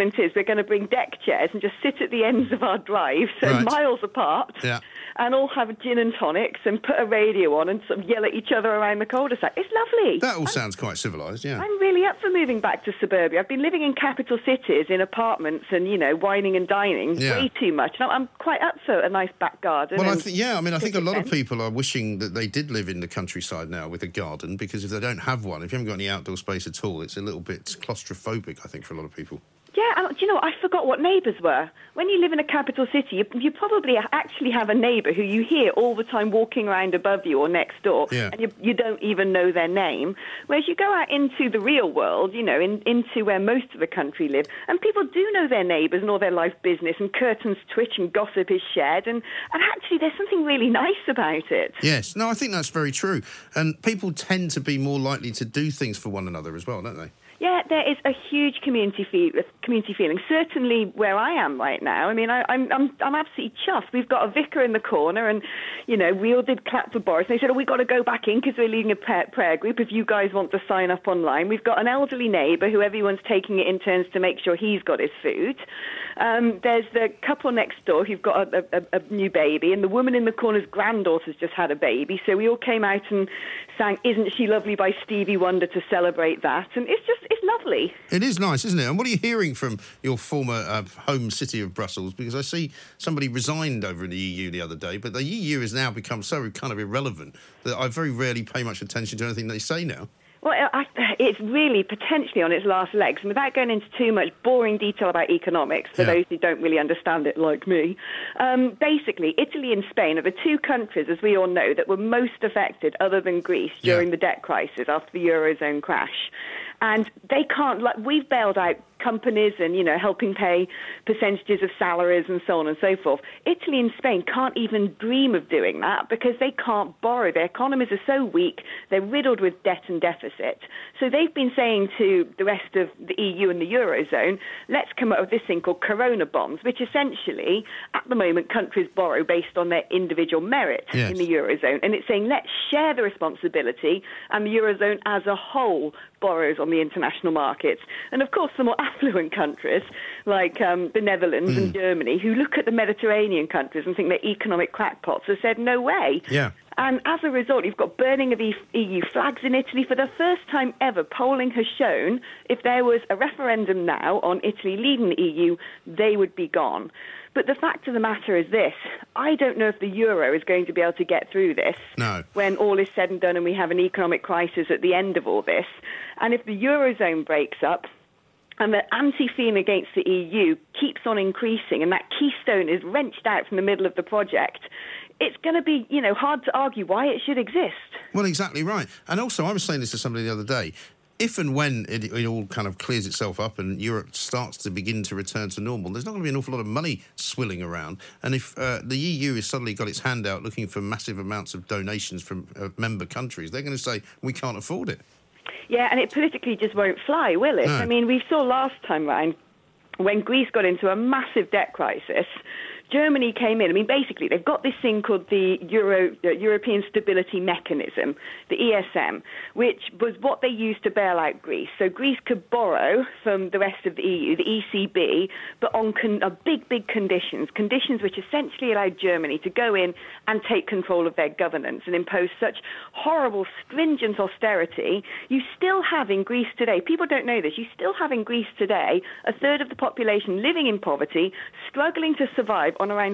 agreement is we're going to bring deck chairs and just sit at the ends of our drive, so miles apart, and all have gin and tonics and put a radio on and sort of yell at each other around the cul-de-sac. It's lovely. That all sounds quite civilised, yeah. I'm really up for moving back to suburbia. I've been living in capital cities in apartments and, whining and dining way too much. And I'm quite up for a nice back garden. Well, I think a lot of people are wishing that they did live in the countryside now with a garden, because if they don't have one, if you haven't got any outdoor space at all, it's a little bit claustrophobic, I think, for a lot of people. Yeah, do you know what? I forgot what neighbours were. When you live in a capital city, you probably actually have a neighbour who you hear all the time walking around above you or next door, and you don't even know their name. Whereas you go out into the real world, into where most of the country live, and people do know their neighbours and all their life business, and curtains twitch and gossip is shared, and actually there's something really nice about it. Yes, no, I think that's very true. And people tend to be more likely to do things for one another as well, don't they? Yeah, there is a huge community feeling. Certainly where I am right now. I mean, I'm absolutely chuffed. We've got a vicar in the corner, and we all did clap for Boris. And they said, we've got to go back in because we're leading a prayer group. If you guys want to sign up online, we've got an elderly neighbour who everyone's taking it in turns to make sure he's got his food. There's the couple next door who've got a new baby, and the woman in the corner's granddaughter's just had a baby. So we all came out and sang "Isn't She Lovely" by Stevie Wonder to celebrate that, and it's lovely. It is nice, isn't it? And what are you hearing from your former home city of Brussels? Because I see somebody resigned over in the EU the other day, but the EU has now become so kind of irrelevant that I very rarely pay much attention to anything they say now. Well, it's really potentially on its last legs. And without going into too much boring detail about economics, for those who don't really understand it like me, basically, Italy and Spain are the two countries, as we all know, that were most affected, other than Greece, during the debt crisis after the Eurozone crash. And they can't, we've bailed out companies and, helping pay percentages of salaries and so on and so forth. Italy and Spain can't even dream of doing that because they can't borrow. Their economies are so weak, they're riddled with debt and deficit. So they've been saying to the rest of the EU and the Eurozone, let's come up with this thing called Corona bonds, which essentially, at the moment, countries borrow based on their individual merit in the Eurozone. And it's saying, let's share the responsibility, and the Eurozone as a whole borrows on the international markets. And of course, the more affluent countries like the Netherlands and Germany, who look at the Mediterranean countries and think they're economic crackpots, have said no way. Yeah. And as a result, you've got burning of EU flags in Italy. For the first time ever, polling has shown if there was a referendum now on Italy leaving the EU, they would be gone. But the fact of the matter is this: I don't know if the euro is going to be able to get through this when all is said and done and we have an economic crisis at the end of all this. And if the Eurozone breaks up and the anti-feeling against the EU keeps on increasing and that keystone is wrenched out from the middle of the project, it's going to be, hard to argue why it should exist. Well, exactly right. And also, I was saying this to somebody the other day, if and when it all kind of clears itself up and Europe starts to begin to return to normal, there's not going to be an awful lot of money swilling around. And if the EU has suddenly got its hand out looking for massive amounts of donations from member countries, they're going to say, we can't afford it. Yeah, and it politically just won't fly, will it? No. I mean, we saw last time round when Greece got into a massive debt crisis, Germany came in. I mean, basically, they've got this thing called the European Stability Mechanism, the ESM, which was what they used to bail out Greece. So Greece could borrow from the rest of the EU, the ECB, but on big conditions which essentially allowed Germany to go in and take control of their governance and impose such horrible, stringent austerity. You still have in Greece today, people don't know this, you still have in Greece today a third of the population living in poverty, struggling to survive on around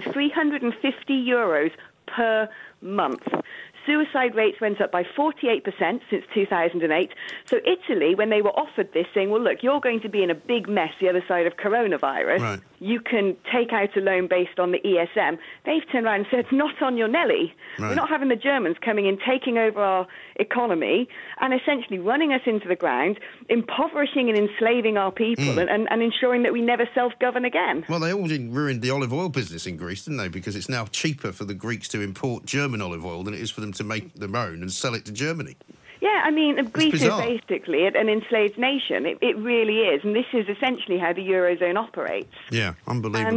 €350 per month. Suicide rates went up by 48% since 2008. So Italy, when they were offered this, saying, well, look, you're going to be in a big mess the other side of coronavirus. Right. You can take out a loan based on the ESM. They've turned around and said, not on your Nelly. Right. We're not having the Germans coming in, taking over our economy and essentially running us into the ground, impoverishing and enslaving our people and ensuring that we never self-govern again. Well, they all ruined the olive oil business in Greece, didn't they? Because it's now cheaper for the Greeks to import German olive oil than it is for them to make their own and sell it to Germany. Yeah, I mean, Greece is basically an enslaved nation. It really is. And this is essentially how the Eurozone operates. Yeah, unbelievable.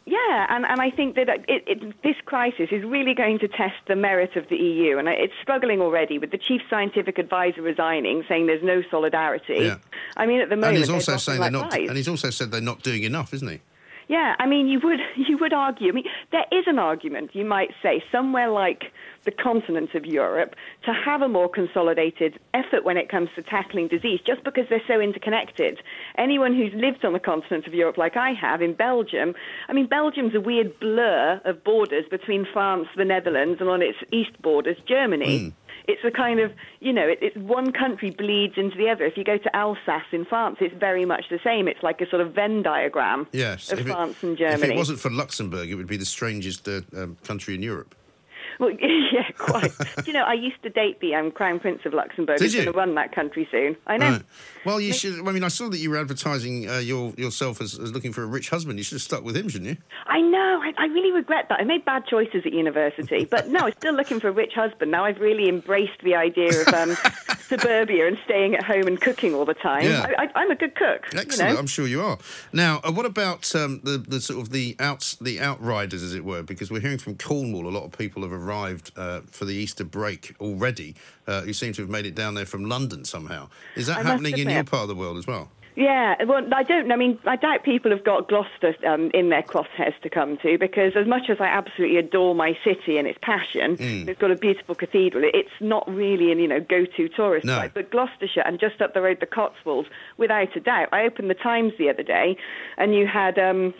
Yeah, and I think that this crisis is really going to test the merit of the EU, and it's struggling already with the chief scientific advisor resigning, saying there's no solidarity. Yeah. I mean, at the moment, and he's also saying they're not. And he's also said they're not doing enough, isn't he? Yeah, I mean, you would argue. I mean, there is an argument, you might say, somewhere like the continent of Europe, to have a more consolidated effort when it comes to tackling disease, just because they're so interconnected. Anyone who's lived on the continent of Europe, like I have, in Belgium, I mean, Belgium's a weird blur of borders between France, the Netherlands, and on its east borders, Germany. It's a kind of, it's one country bleeds into the other. If you go to Alsace in France, it's very much the same. It's like a sort of Venn diagram of France and Germany. If it wasn't for Luxembourg, it would be the strangest country in Europe. Well, yeah, quite. I used to date the Crown Prince of Luxembourg. He's going to run that country soon. I know. Right. Well, you should. I mean, I saw that you were advertising yourself as looking for a rich husband. You should have stuck with him, shouldn't you? I know. I really regret that. I made bad choices at university. But no, I'm still looking for a rich husband. Now I've really embraced the idea of suburbia and staying at home and cooking all the time. Yeah. I'm a good cook. Excellent. I'm sure you are. Now, what about the sort of the outriders, as it were? Because we're hearing from Cornwall, a lot of people have arrived for the Easter break already, who seem to have made it down there from London somehow. Is that happening in your part of the world as well? Yeah, well, I don't. I mean, I doubt people have got Gloucester in their crosshairs to come to, because as much as I absolutely adore my city and its passion, it's got a beautiful cathedral. It's not really an go-to tourist site. But Gloucestershire and just up the road, the Cotswolds, without a doubt. I opened the Times the other day, and you had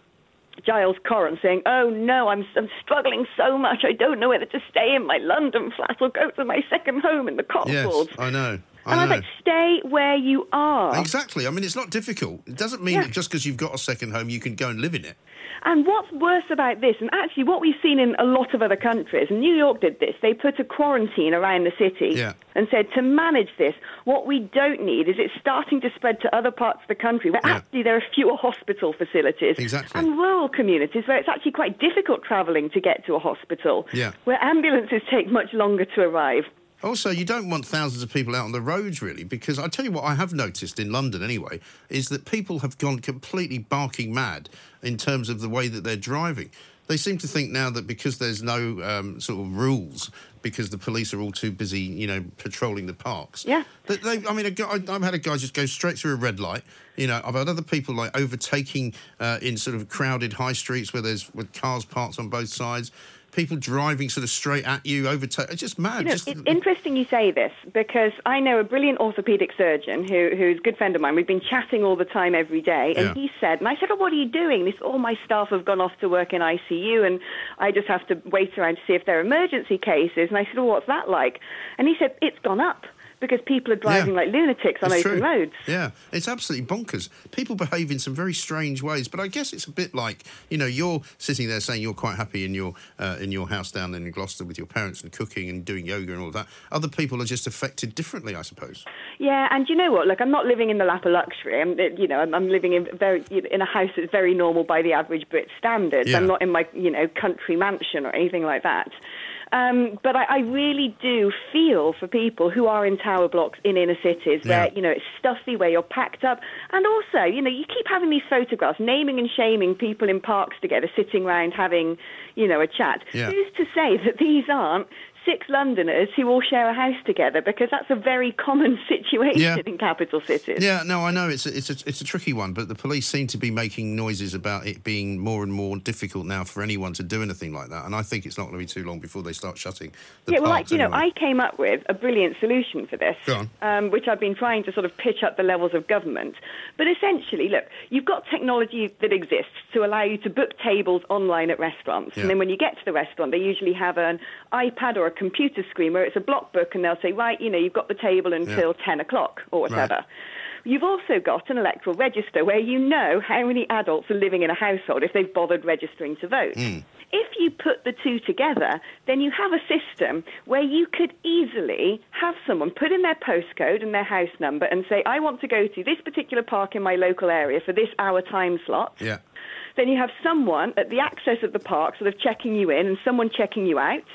Giles Corran saying, "Oh no, I'm struggling so much. I don't know whether to stay in my London flat or go to my second home in the Cotswolds." Yes, I know. And I was like, stay where you are. Exactly. I mean, it's not difficult. It doesn't mean that just because you've got a second home, you can go and live in it. And what's worse about this, and actually what we've seen in a lot of other countries, and New York did this, they put a quarantine around the city and said, to manage this, what we don't need is it's starting to spread to other parts of the country where actually there are fewer hospital facilities and rural communities where it's actually quite difficult travelling to get to a hospital, where ambulances take much longer to arrive. Also, you don't want thousands of people out on the roads, really, because I tell you what I have noticed in London, anyway, is that people have gone completely barking mad in terms of the way that they're driving. They seem to think now that because there's no sort of rules, because the police are all too busy, patrolling the parks. Yeah. I've had a guy just go straight through a red light. I've had other people like overtaking in sort of crowded high streets with cars parked on both sides. People driving sort of straight at you, overtake. It's just mad. It's interesting you say this, because I know a brilliant orthopaedic surgeon who's a good friend of mine. We've been chatting all the time every day, and he said, and I said, what are you doing? He said, all my staff have gone off to work in ICU, and I just have to wait around to see if there are emergency cases. And I said, well, what's that like? And he said, it's gone up. Because people are driving like lunatics on open roads. Yeah, it's absolutely bonkers. People behave in some very strange ways, but I guess it's a bit like, you're sitting there saying you're quite happy in your house down in Gloucester with your parents and cooking and doing yoga and all of that. Other people are just affected differently, I suppose. Yeah, and you know what? Look, I'm not living in the lap of luxury. I'm living in a house that's very normal by the average Brit standards. I'm not in my country mansion or anything like that. But I really do feel for people who are in tower blocks in inner cities where, it's stuffy, where you're packed up. And also, you keep having these photographs, naming and shaming people in parks together, sitting around having, a chat. Yeah. Who's to say that these aren't 6 Londoners who all share a house together, because that's a very common situation in capital cities. Yeah, no, I know it's a tricky one, but the police seem to be making noises about it being more and more difficult now for anyone to do anything like that, and I think it's not going to be too long before they start shutting the parks. Well, I came up with a brilliant solution for this, which I've been trying to sort of pitch up the levels of government. But essentially, look, you've got technology that exists to allow you to book tables online at restaurants, and then when you get to the restaurant, they usually have an iPad or a computer screen where it's a block book, and they'll say, right, you've got the table until 10 o'clock or whatever. Right. You've also got an electoral register where you know how many adults are living in a household if they've bothered registering to vote. If you put the two together, then you have a system where you could easily have someone put in their postcode and their house number and say, I want to go to this particular park in my local area for this hour time slot. Yeah. Then you have someone at the access of the park sort of checking you in and someone checking you out.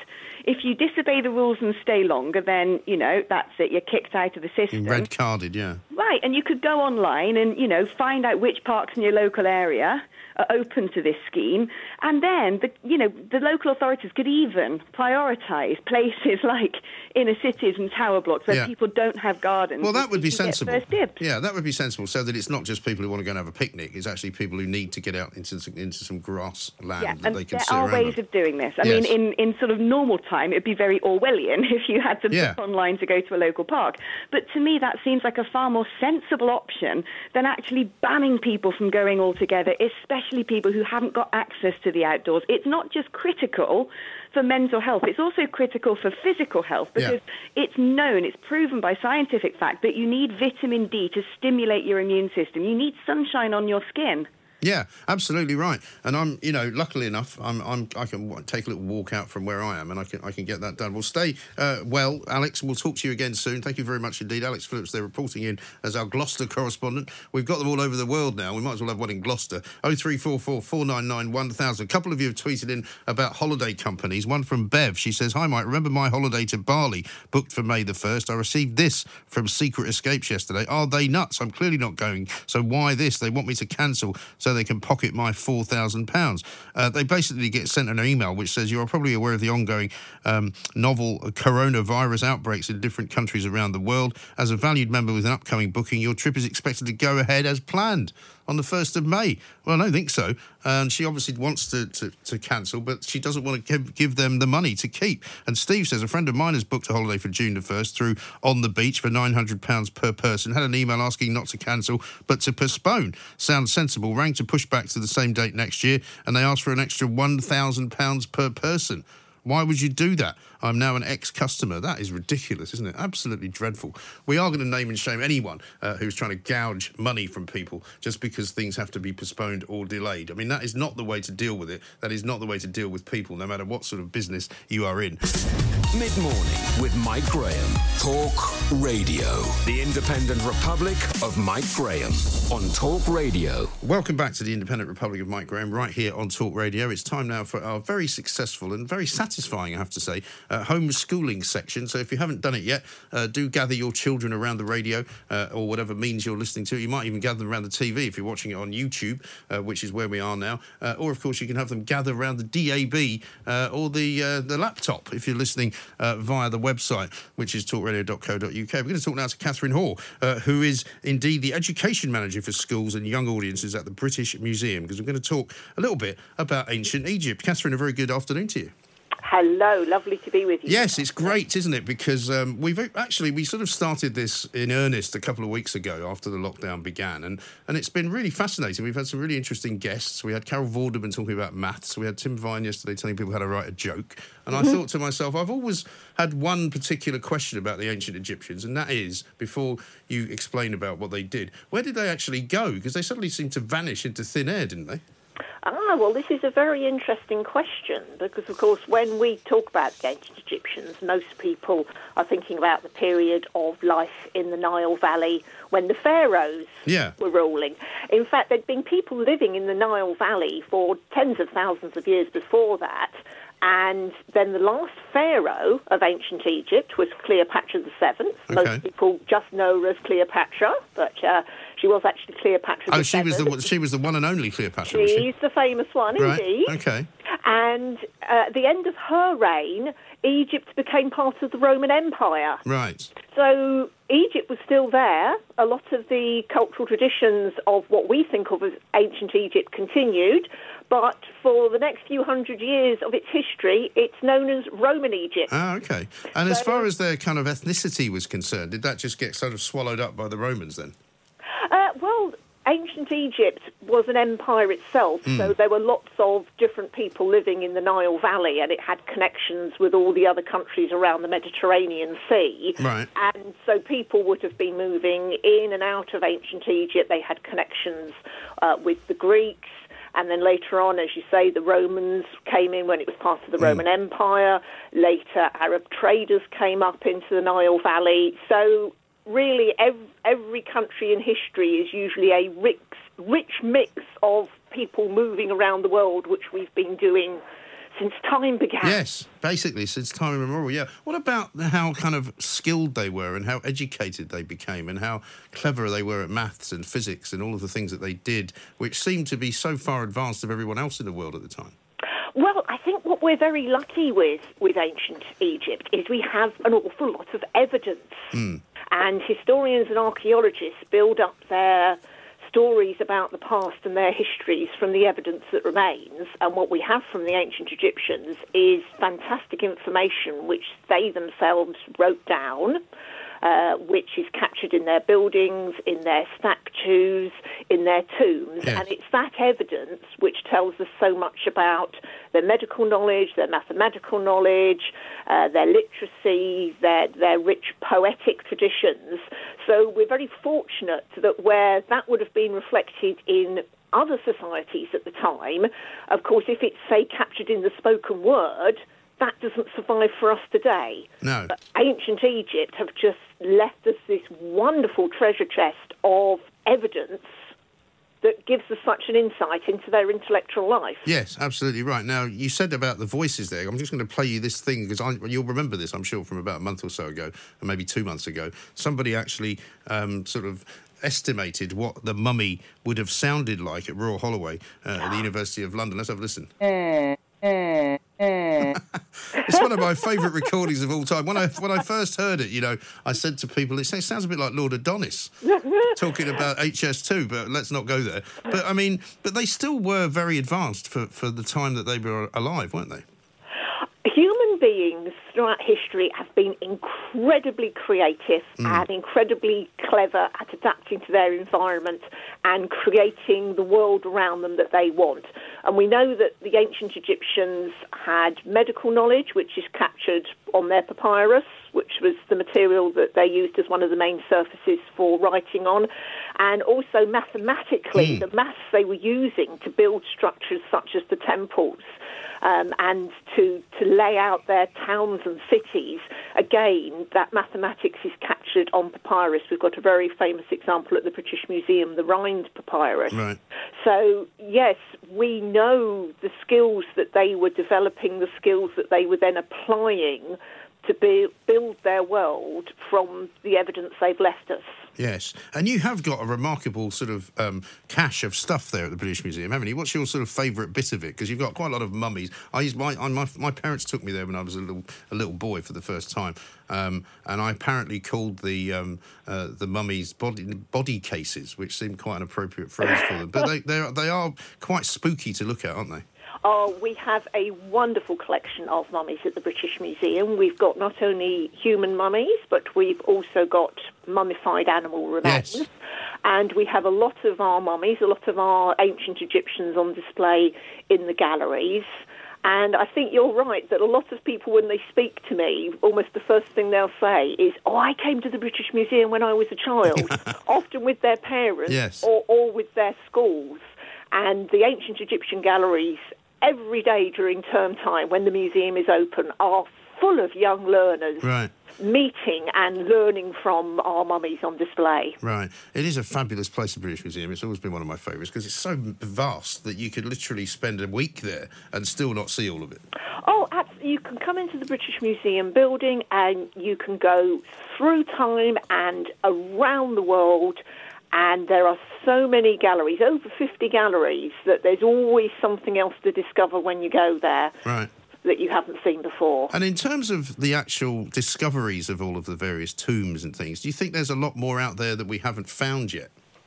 if you disobey the rules and stay longer, then, that's it. You're kicked out of the system. Red carded, yeah. Right, and you could go online and, find out which parks in your local area are open to this scheme, and then the local authorities could even prioritise places like inner cities and tower blocks where people don't have gardens. Well, that would be sensible. First dibs. Yeah, that would be sensible, so that it's not just people who want to go and have a picnic. It's actually people who need to get out into some grass land that they can sit around. There are ways of doing this. I mean, in sort of normal time, it'd be very Orwellian if you had to book online to go to a local park. But to me, that seems like a far more sensible option than actually banning people from going altogether, especially people who haven't got access to the outdoors. It's not just critical for mental health, it's also critical for physical health, because it's known, it's proven by scientific fact that you need vitamin D to stimulate your immune system. You need sunshine on your skin. Yeah, absolutely right. And I'm, luckily enough, I can take a little walk out from where I am, and I can get that done. We'll stay well, Alex. We'll talk to you again soon. Thank you very much indeed, Alex Phillips. They're reporting in as our Gloucester correspondent. We've got them all over the world now. We might as well have one in Gloucester. 0344 499 1000. A couple of you have tweeted in about holiday companies. One from Bev. She says, "Hi, Mike. Remember my holiday to Bali booked for May the 1st? I received this from Secret Escapes yesterday. Are they nuts? I'm clearly not going. So why this? They want me to cancel so they can pocket my £4,000. They basically get sent an email which says, "You are probably aware of the ongoing novel coronavirus outbreaks in different countries around the world. As a valued member with an upcoming booking, your trip is expected to go ahead as planned on the 1st of May. Well, I don't think so. And she obviously wants to cancel, but she doesn't want to give them the money to keep. And Steve says, "A friend of mine has booked a holiday for June the 1st through On the Beach for £900 per person. Had an email asking not to cancel, but to postpone. Sounds sensible. Rang to push back to the same date next year, and they asked for an extra £1,000 per person. Why would you do that? I'm now an ex-customer." That is ridiculous, isn't it? Absolutely dreadful. We are going to name and shame anyone who's trying to gouge money from people just because things have to be postponed or delayed. I mean, that is not the way to deal with it. That is not the way to deal with people, no matter what sort of business you are in. Mid-morning with Mike Graham. Talk Radio. The Independent Republic of Mike Graham on Talk Radio. Welcome back to the Independent Republic of Mike Graham, right here on Talk Radio. It's time now for our very successful and very satisfying, I have to say, homeschooling section. So if you haven't done it yet, do gather your children around the radio or whatever means you're listening to. You might even gather them around the TV if you're watching it on YouTube, which is where we are now. Or, of course, you can have them gather around the DAB or the laptop if you're listening via the website, which is talkradio.co.uk. We're going to talk now to Catherine Hoare, who is indeed the education manager for schools and young audiences at the British Museum, because we're going to talk a little bit about ancient Egypt. Catherine, a very good afternoon to you. Hello, lovely to be with you. Yes, it's great, isn't it? Because we sort of started this in earnest a couple of weeks ago after the lockdown began, and it's been really fascinating. We've had some really interesting guests. We had Carol Vorderman talking about maths. We had Tim Vine yesterday telling people how to write a joke. And I thought to myself, I've always had one particular question about the ancient Egyptians, and that is, before you explain about what they did, where did they actually go? Because they suddenly seemed to vanish into thin air, didn't they? Well, this is a very interesting question because, of course, when we talk about the ancient Egyptians, most people are thinking about the period of life in the Nile Valley when the pharaohs were ruling. In fact, there'd been people living in the Nile Valley for tens of thousands of years before that. And then the last pharaoh of ancient Egypt was Cleopatra VII. Okay. Most people just know her as Cleopatra, but she was actually Cleopatra VII. She was the one and only Cleopatra. She's the famous one, right. Indeed. Okay. And at the end of her reign, Egypt became part of the Roman Empire. Right. So Egypt was still there. A lot of the cultural traditions of what we think of as ancient Egypt continued. But for the next few hundred years of its history, it's known as Roman Egypt. Ah, okay. And as far as their kind of ethnicity was concerned, did that just get sort of swallowed up by the Romans then? Well, ancient Egypt was an empire itself, so there were lots of different people living in the Nile Valley, and it had connections with all the other countries around the Mediterranean Sea. Right. And so people would have been moving in and out of ancient Egypt. They had connections with the Greeks. And then later on, as you say, the Romans came in when it was part of the Roman Empire. Later, Arab traders came up into the Nile Valley. So really, every country in history is usually a rich mix of people moving around the world, which we've been doing since time began. Yes, basically, since time immemorial, yeah. What about how kind of skilled they were and how educated they became and how clever they were at maths and physics and all of the things that they did, which seemed to be so far advanced of everyone else in the world at the time? Well, I think what we're very lucky with ancient Egypt is we have an awful lot of evidence. And historians and archaeologists build up their stories about the past and their histories from the evidence that remains. And what we have from the ancient Egyptians is fantastic information which they themselves wrote down, which is captured in their buildings, in their statues, in their tombs. Yes. And it's that evidence which tells us so much about their medical knowledge, their mathematical knowledge, their literacy, their rich poetic traditions. So we're very fortunate that where that would have been reflected in other societies at the time, of course, if it's, say, captured in the spoken word, that doesn't survive for us today. No. But ancient Egypt have just left us this wonderful treasure chest of evidence that gives us such an insight into their intellectual life. Yes, absolutely right. Now, you said about the voices there. I'm just going to play you this thing, because you'll remember this, I'm sure, from about a month or so ago, or maybe 2 months ago. Somebody actually sort of estimated what the mummy would have sounded like at Royal Holloway at the University of London. Let's have a listen. It's one of my favourite recordings of all time. When I first heard it, I said to people, it sounds a bit like Lord Adonis talking about HS2, but let's not go there. But they still were very advanced for the time that they were alive, weren't they? Human beings throughout history have been incredibly creative and incredibly clever at adapting to their environment and creating the world around them that they want. And we know that the ancient Egyptians had medical knowledge, which is captured on their papyrus, which was the material that they used as one of the main surfaces for writing on, and also mathematically, the maths they were using to build structures such as the temples, and to lay out their towns and cities. Again, that mathematics is captured on papyrus. We've got a very famous example at the British Museum, the Rhind papyrus. Right. So, yes, we know the skills that they were developing, the skills that they were then applying to build their world from the evidence they've left us. Yes, and you have got a remarkable sort of cache of stuff there at the British Museum, haven't you? What's your sort of favourite bit of it? Because you've got quite a lot of mummies. My parents took me there when I was a little boy for the first time, and I apparently called the mummies body cases, which seemed quite an appropriate phrase for them. But they are quite spooky to look at, aren't they? Oh, we have a wonderful collection of mummies at the British Museum. We've got not only human mummies, but we've also got mummified animal remains. Yes. And we have a lot of our mummies, a lot of our ancient Egyptians on display in the galleries. And I think you're right that a lot of people, when they speak to me, almost the first thing they'll say is, I came to the British Museum when I was a child, often with their parents, yes, or with their schools. And the ancient Egyptian galleries, every day during term time when the museum is open, are full of young learners. Right. Meeting and learning from our mummies on display. Right. It is a fabulous place, the British Museum. It's always been one of my favourites because it's so vast that you could literally spend a week there and still not see all of it. Oh, you can come into the British Museum building and you can go through time and around the world, and there are so many galleries, over 50 galleries, that there's always something else to discover when you go there. Right. That you haven't seen before. And in terms of the actual discoveries of all of the various tombs and things, do you think there's a lot more out there that we haven't found yet?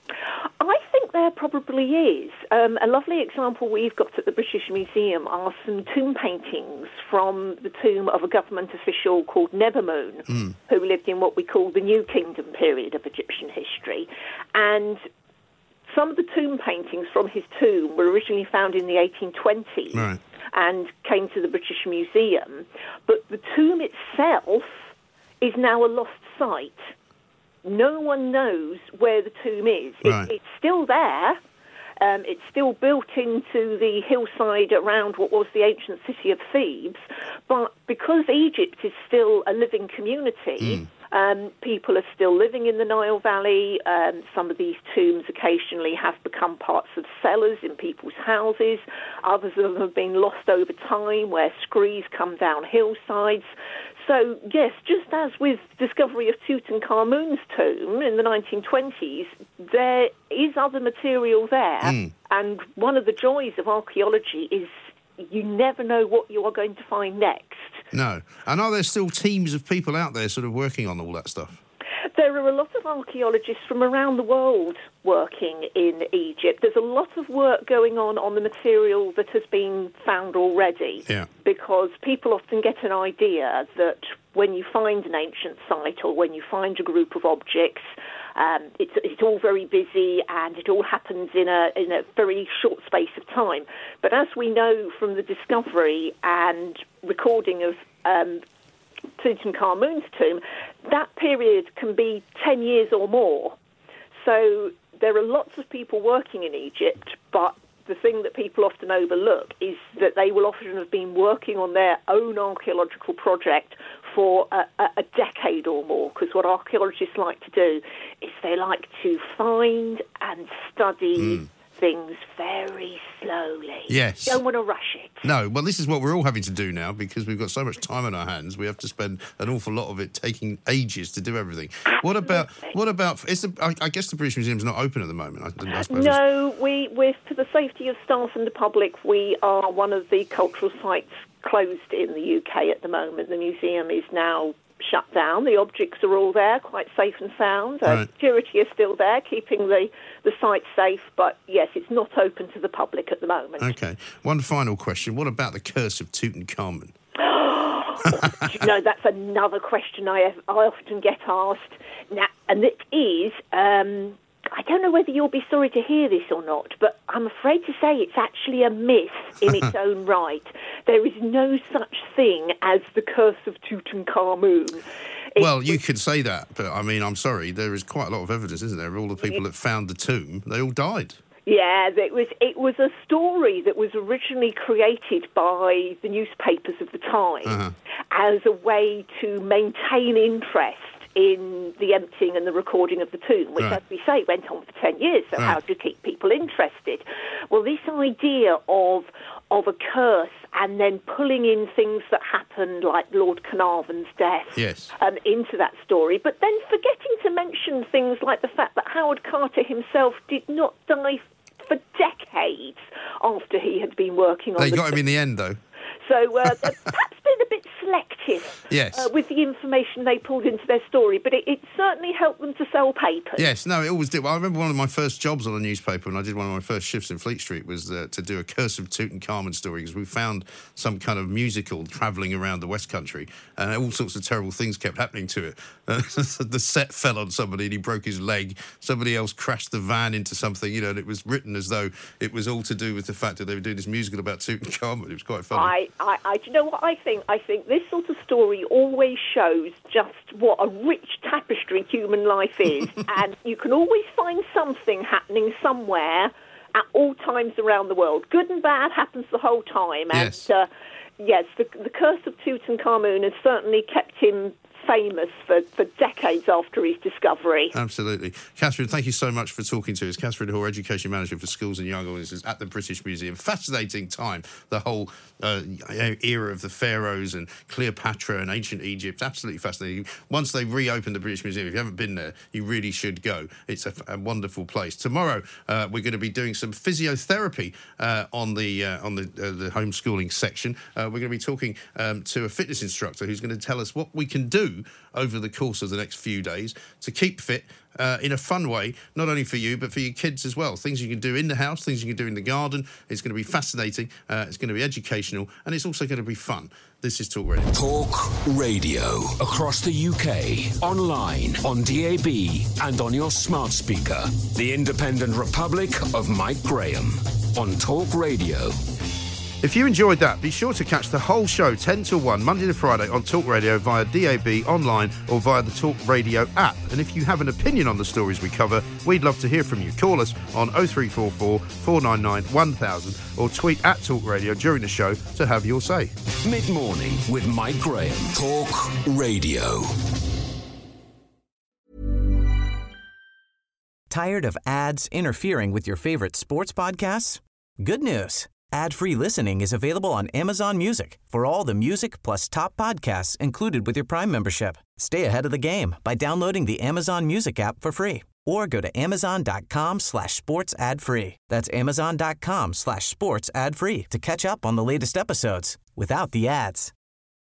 I think there probably is. A lovely example we've got at the British Museum are some tomb paintings from the tomb of a government official called Nebamun, who lived in what we call the New Kingdom period of Egyptian history. And some of the tomb paintings from his tomb were originally found in the 1820s. Right. And came to the British Museum. But the tomb itself is now a lost site. No one knows where the tomb is. Right. It's still there. It's still built into the hillside around what was the ancient city of Thebes. But because Egypt is still a living community, People are still living in the Nile Valley. Some of these tombs occasionally have become parts of cellars in people's houses. Others of them have been lost over time where screes come down hillsides. So, yes, just as with discovery of Tutankhamun's tomb in the 1920s, there is other material there. And one of the joys of archaeology is you never know what you are going to find next. No. And are there still teams of people out there sort of working on all that stuff? There are a lot of archaeologists from around the world working in Egypt. There's a lot of work going on the material that has been found already. Yeah. Because people often get an idea that when you find an ancient site or when you find a group of objects, it's all very busy and it all happens in a very short space of time. But as we know from the discovery and recording of Tutankhamun's tomb, that period can be 10 years or more. So there are lots of people working in Egypt, but the thing that people often overlook is that they will often have been working on their own archaeological project for a decade or more, because what archaeologists like to do is they like to find and study things very slowly. Yes. You don't want to rush it. No, well, this is what we're all having to do now because we've got so much time on our hands. We have to spend an awful lot of it taking ages to do everything. What about? I guess the British Museum's not open at the moment. I suppose no, we're for the safety of staff and the public, we are one of the cultural sites closed in the UK at the moment. The museum is now shut down. The objects are all there, quite safe and sound. Right. Security is still there, keeping the site safe, but yes, it's not open to the public at the moment. Okay. One final question. What about the curse of Tutankhamun? No, that's another question I often get asked. Now, and it is, I don't know whether you'll be sorry to hear this or not, but I'm afraid to say it's actually a myth in its own right. There is no such thing as the curse of Tutankhamun. Well, you could say that, but I mean, I'm sorry, there is quite a lot of evidence, isn't there? All the people that found the tomb, they all died. Yeah, it was a story that was originally created by the newspapers of the time as a way to maintain interest in the emptying and the recording of the tomb, which, as we say, went on for 10 years. So how do you keep people interested? Well, this idea of a curse and then pulling in things that happened, like Lord Carnarvon's death, into that story, but then forgetting to mention things like the fact that Howard Carter himself did not die for decades after he had been working on They got him in the end, though. So perhaps been a bit selective with the information they pulled into their story, but it certainly helped them to sell papers. Yes, no, it always did. Well, I remember one of my first jobs on a newspaper when I did one of my first shifts in Fleet Street was to do a Curse of Tutankhamun story, because we found some kind of musical travelling around the West Country and all sorts of terrible things kept happening to it. The set fell on somebody and he broke his leg. Somebody else crashed the van into something, and it was written as though it was all to do with the fact that they were doing this musical about Tutankhamun. It was quite funny. Do you know what I think? I think this sort of story always shows just what a rich tapestry human life is, and you can always find something happening somewhere at all times around the world. Good and bad happens the whole time, and yes, the curse of Tutankhamun has certainly kept him famous for decades after his discovery. Absolutely. Catherine, thank you so much for talking to us. Catherine Hoare, Education Manager for Schools and Young Audiences at the British Museum. Fascinating time, the whole era of the pharaohs and Cleopatra and ancient Egypt. Absolutely fascinating. Once they reopen the British Museum, if you haven't been there, you really should go. It's a wonderful place. Tomorrow, we're going to be doing some physiotherapy on the homeschooling section. We're going to be talking to a fitness instructor who's going to tell us what we can do over the course of the next few days to keep fit in a fun way, not only for you, but for your kids as well. Things you can do in the house, things you can do in the garden. It's going to be fascinating, it's going to be educational, and it's also going to be fun. This is Talk Radio. Talk Radio. Across the UK, online, on DAB, and on your smart speaker. The Independent Republic of Mike Graham on Talk Radio. If you enjoyed that, be sure to catch the whole show 10 till 1, Monday to Friday on Talk Radio via DAB, online or via the Talk Radio app. And if you have an opinion on the stories we cover, we'd love to hear from you. Call us on 0344 499 1000 or tweet at Talk Radio during the show to have your say. Mid-morning with Mike Graham. Talk Radio. Tired of ads interfering with your favorite sports podcasts? Good news. Ad-free listening is available on Amazon Music for all the music plus top podcasts included with your Prime membership. Stay ahead of the game by downloading the Amazon Music app for free or go to amazon.com/sports ad free. That's amazon.com/sports ad free to catch up on the latest episodes without the ads.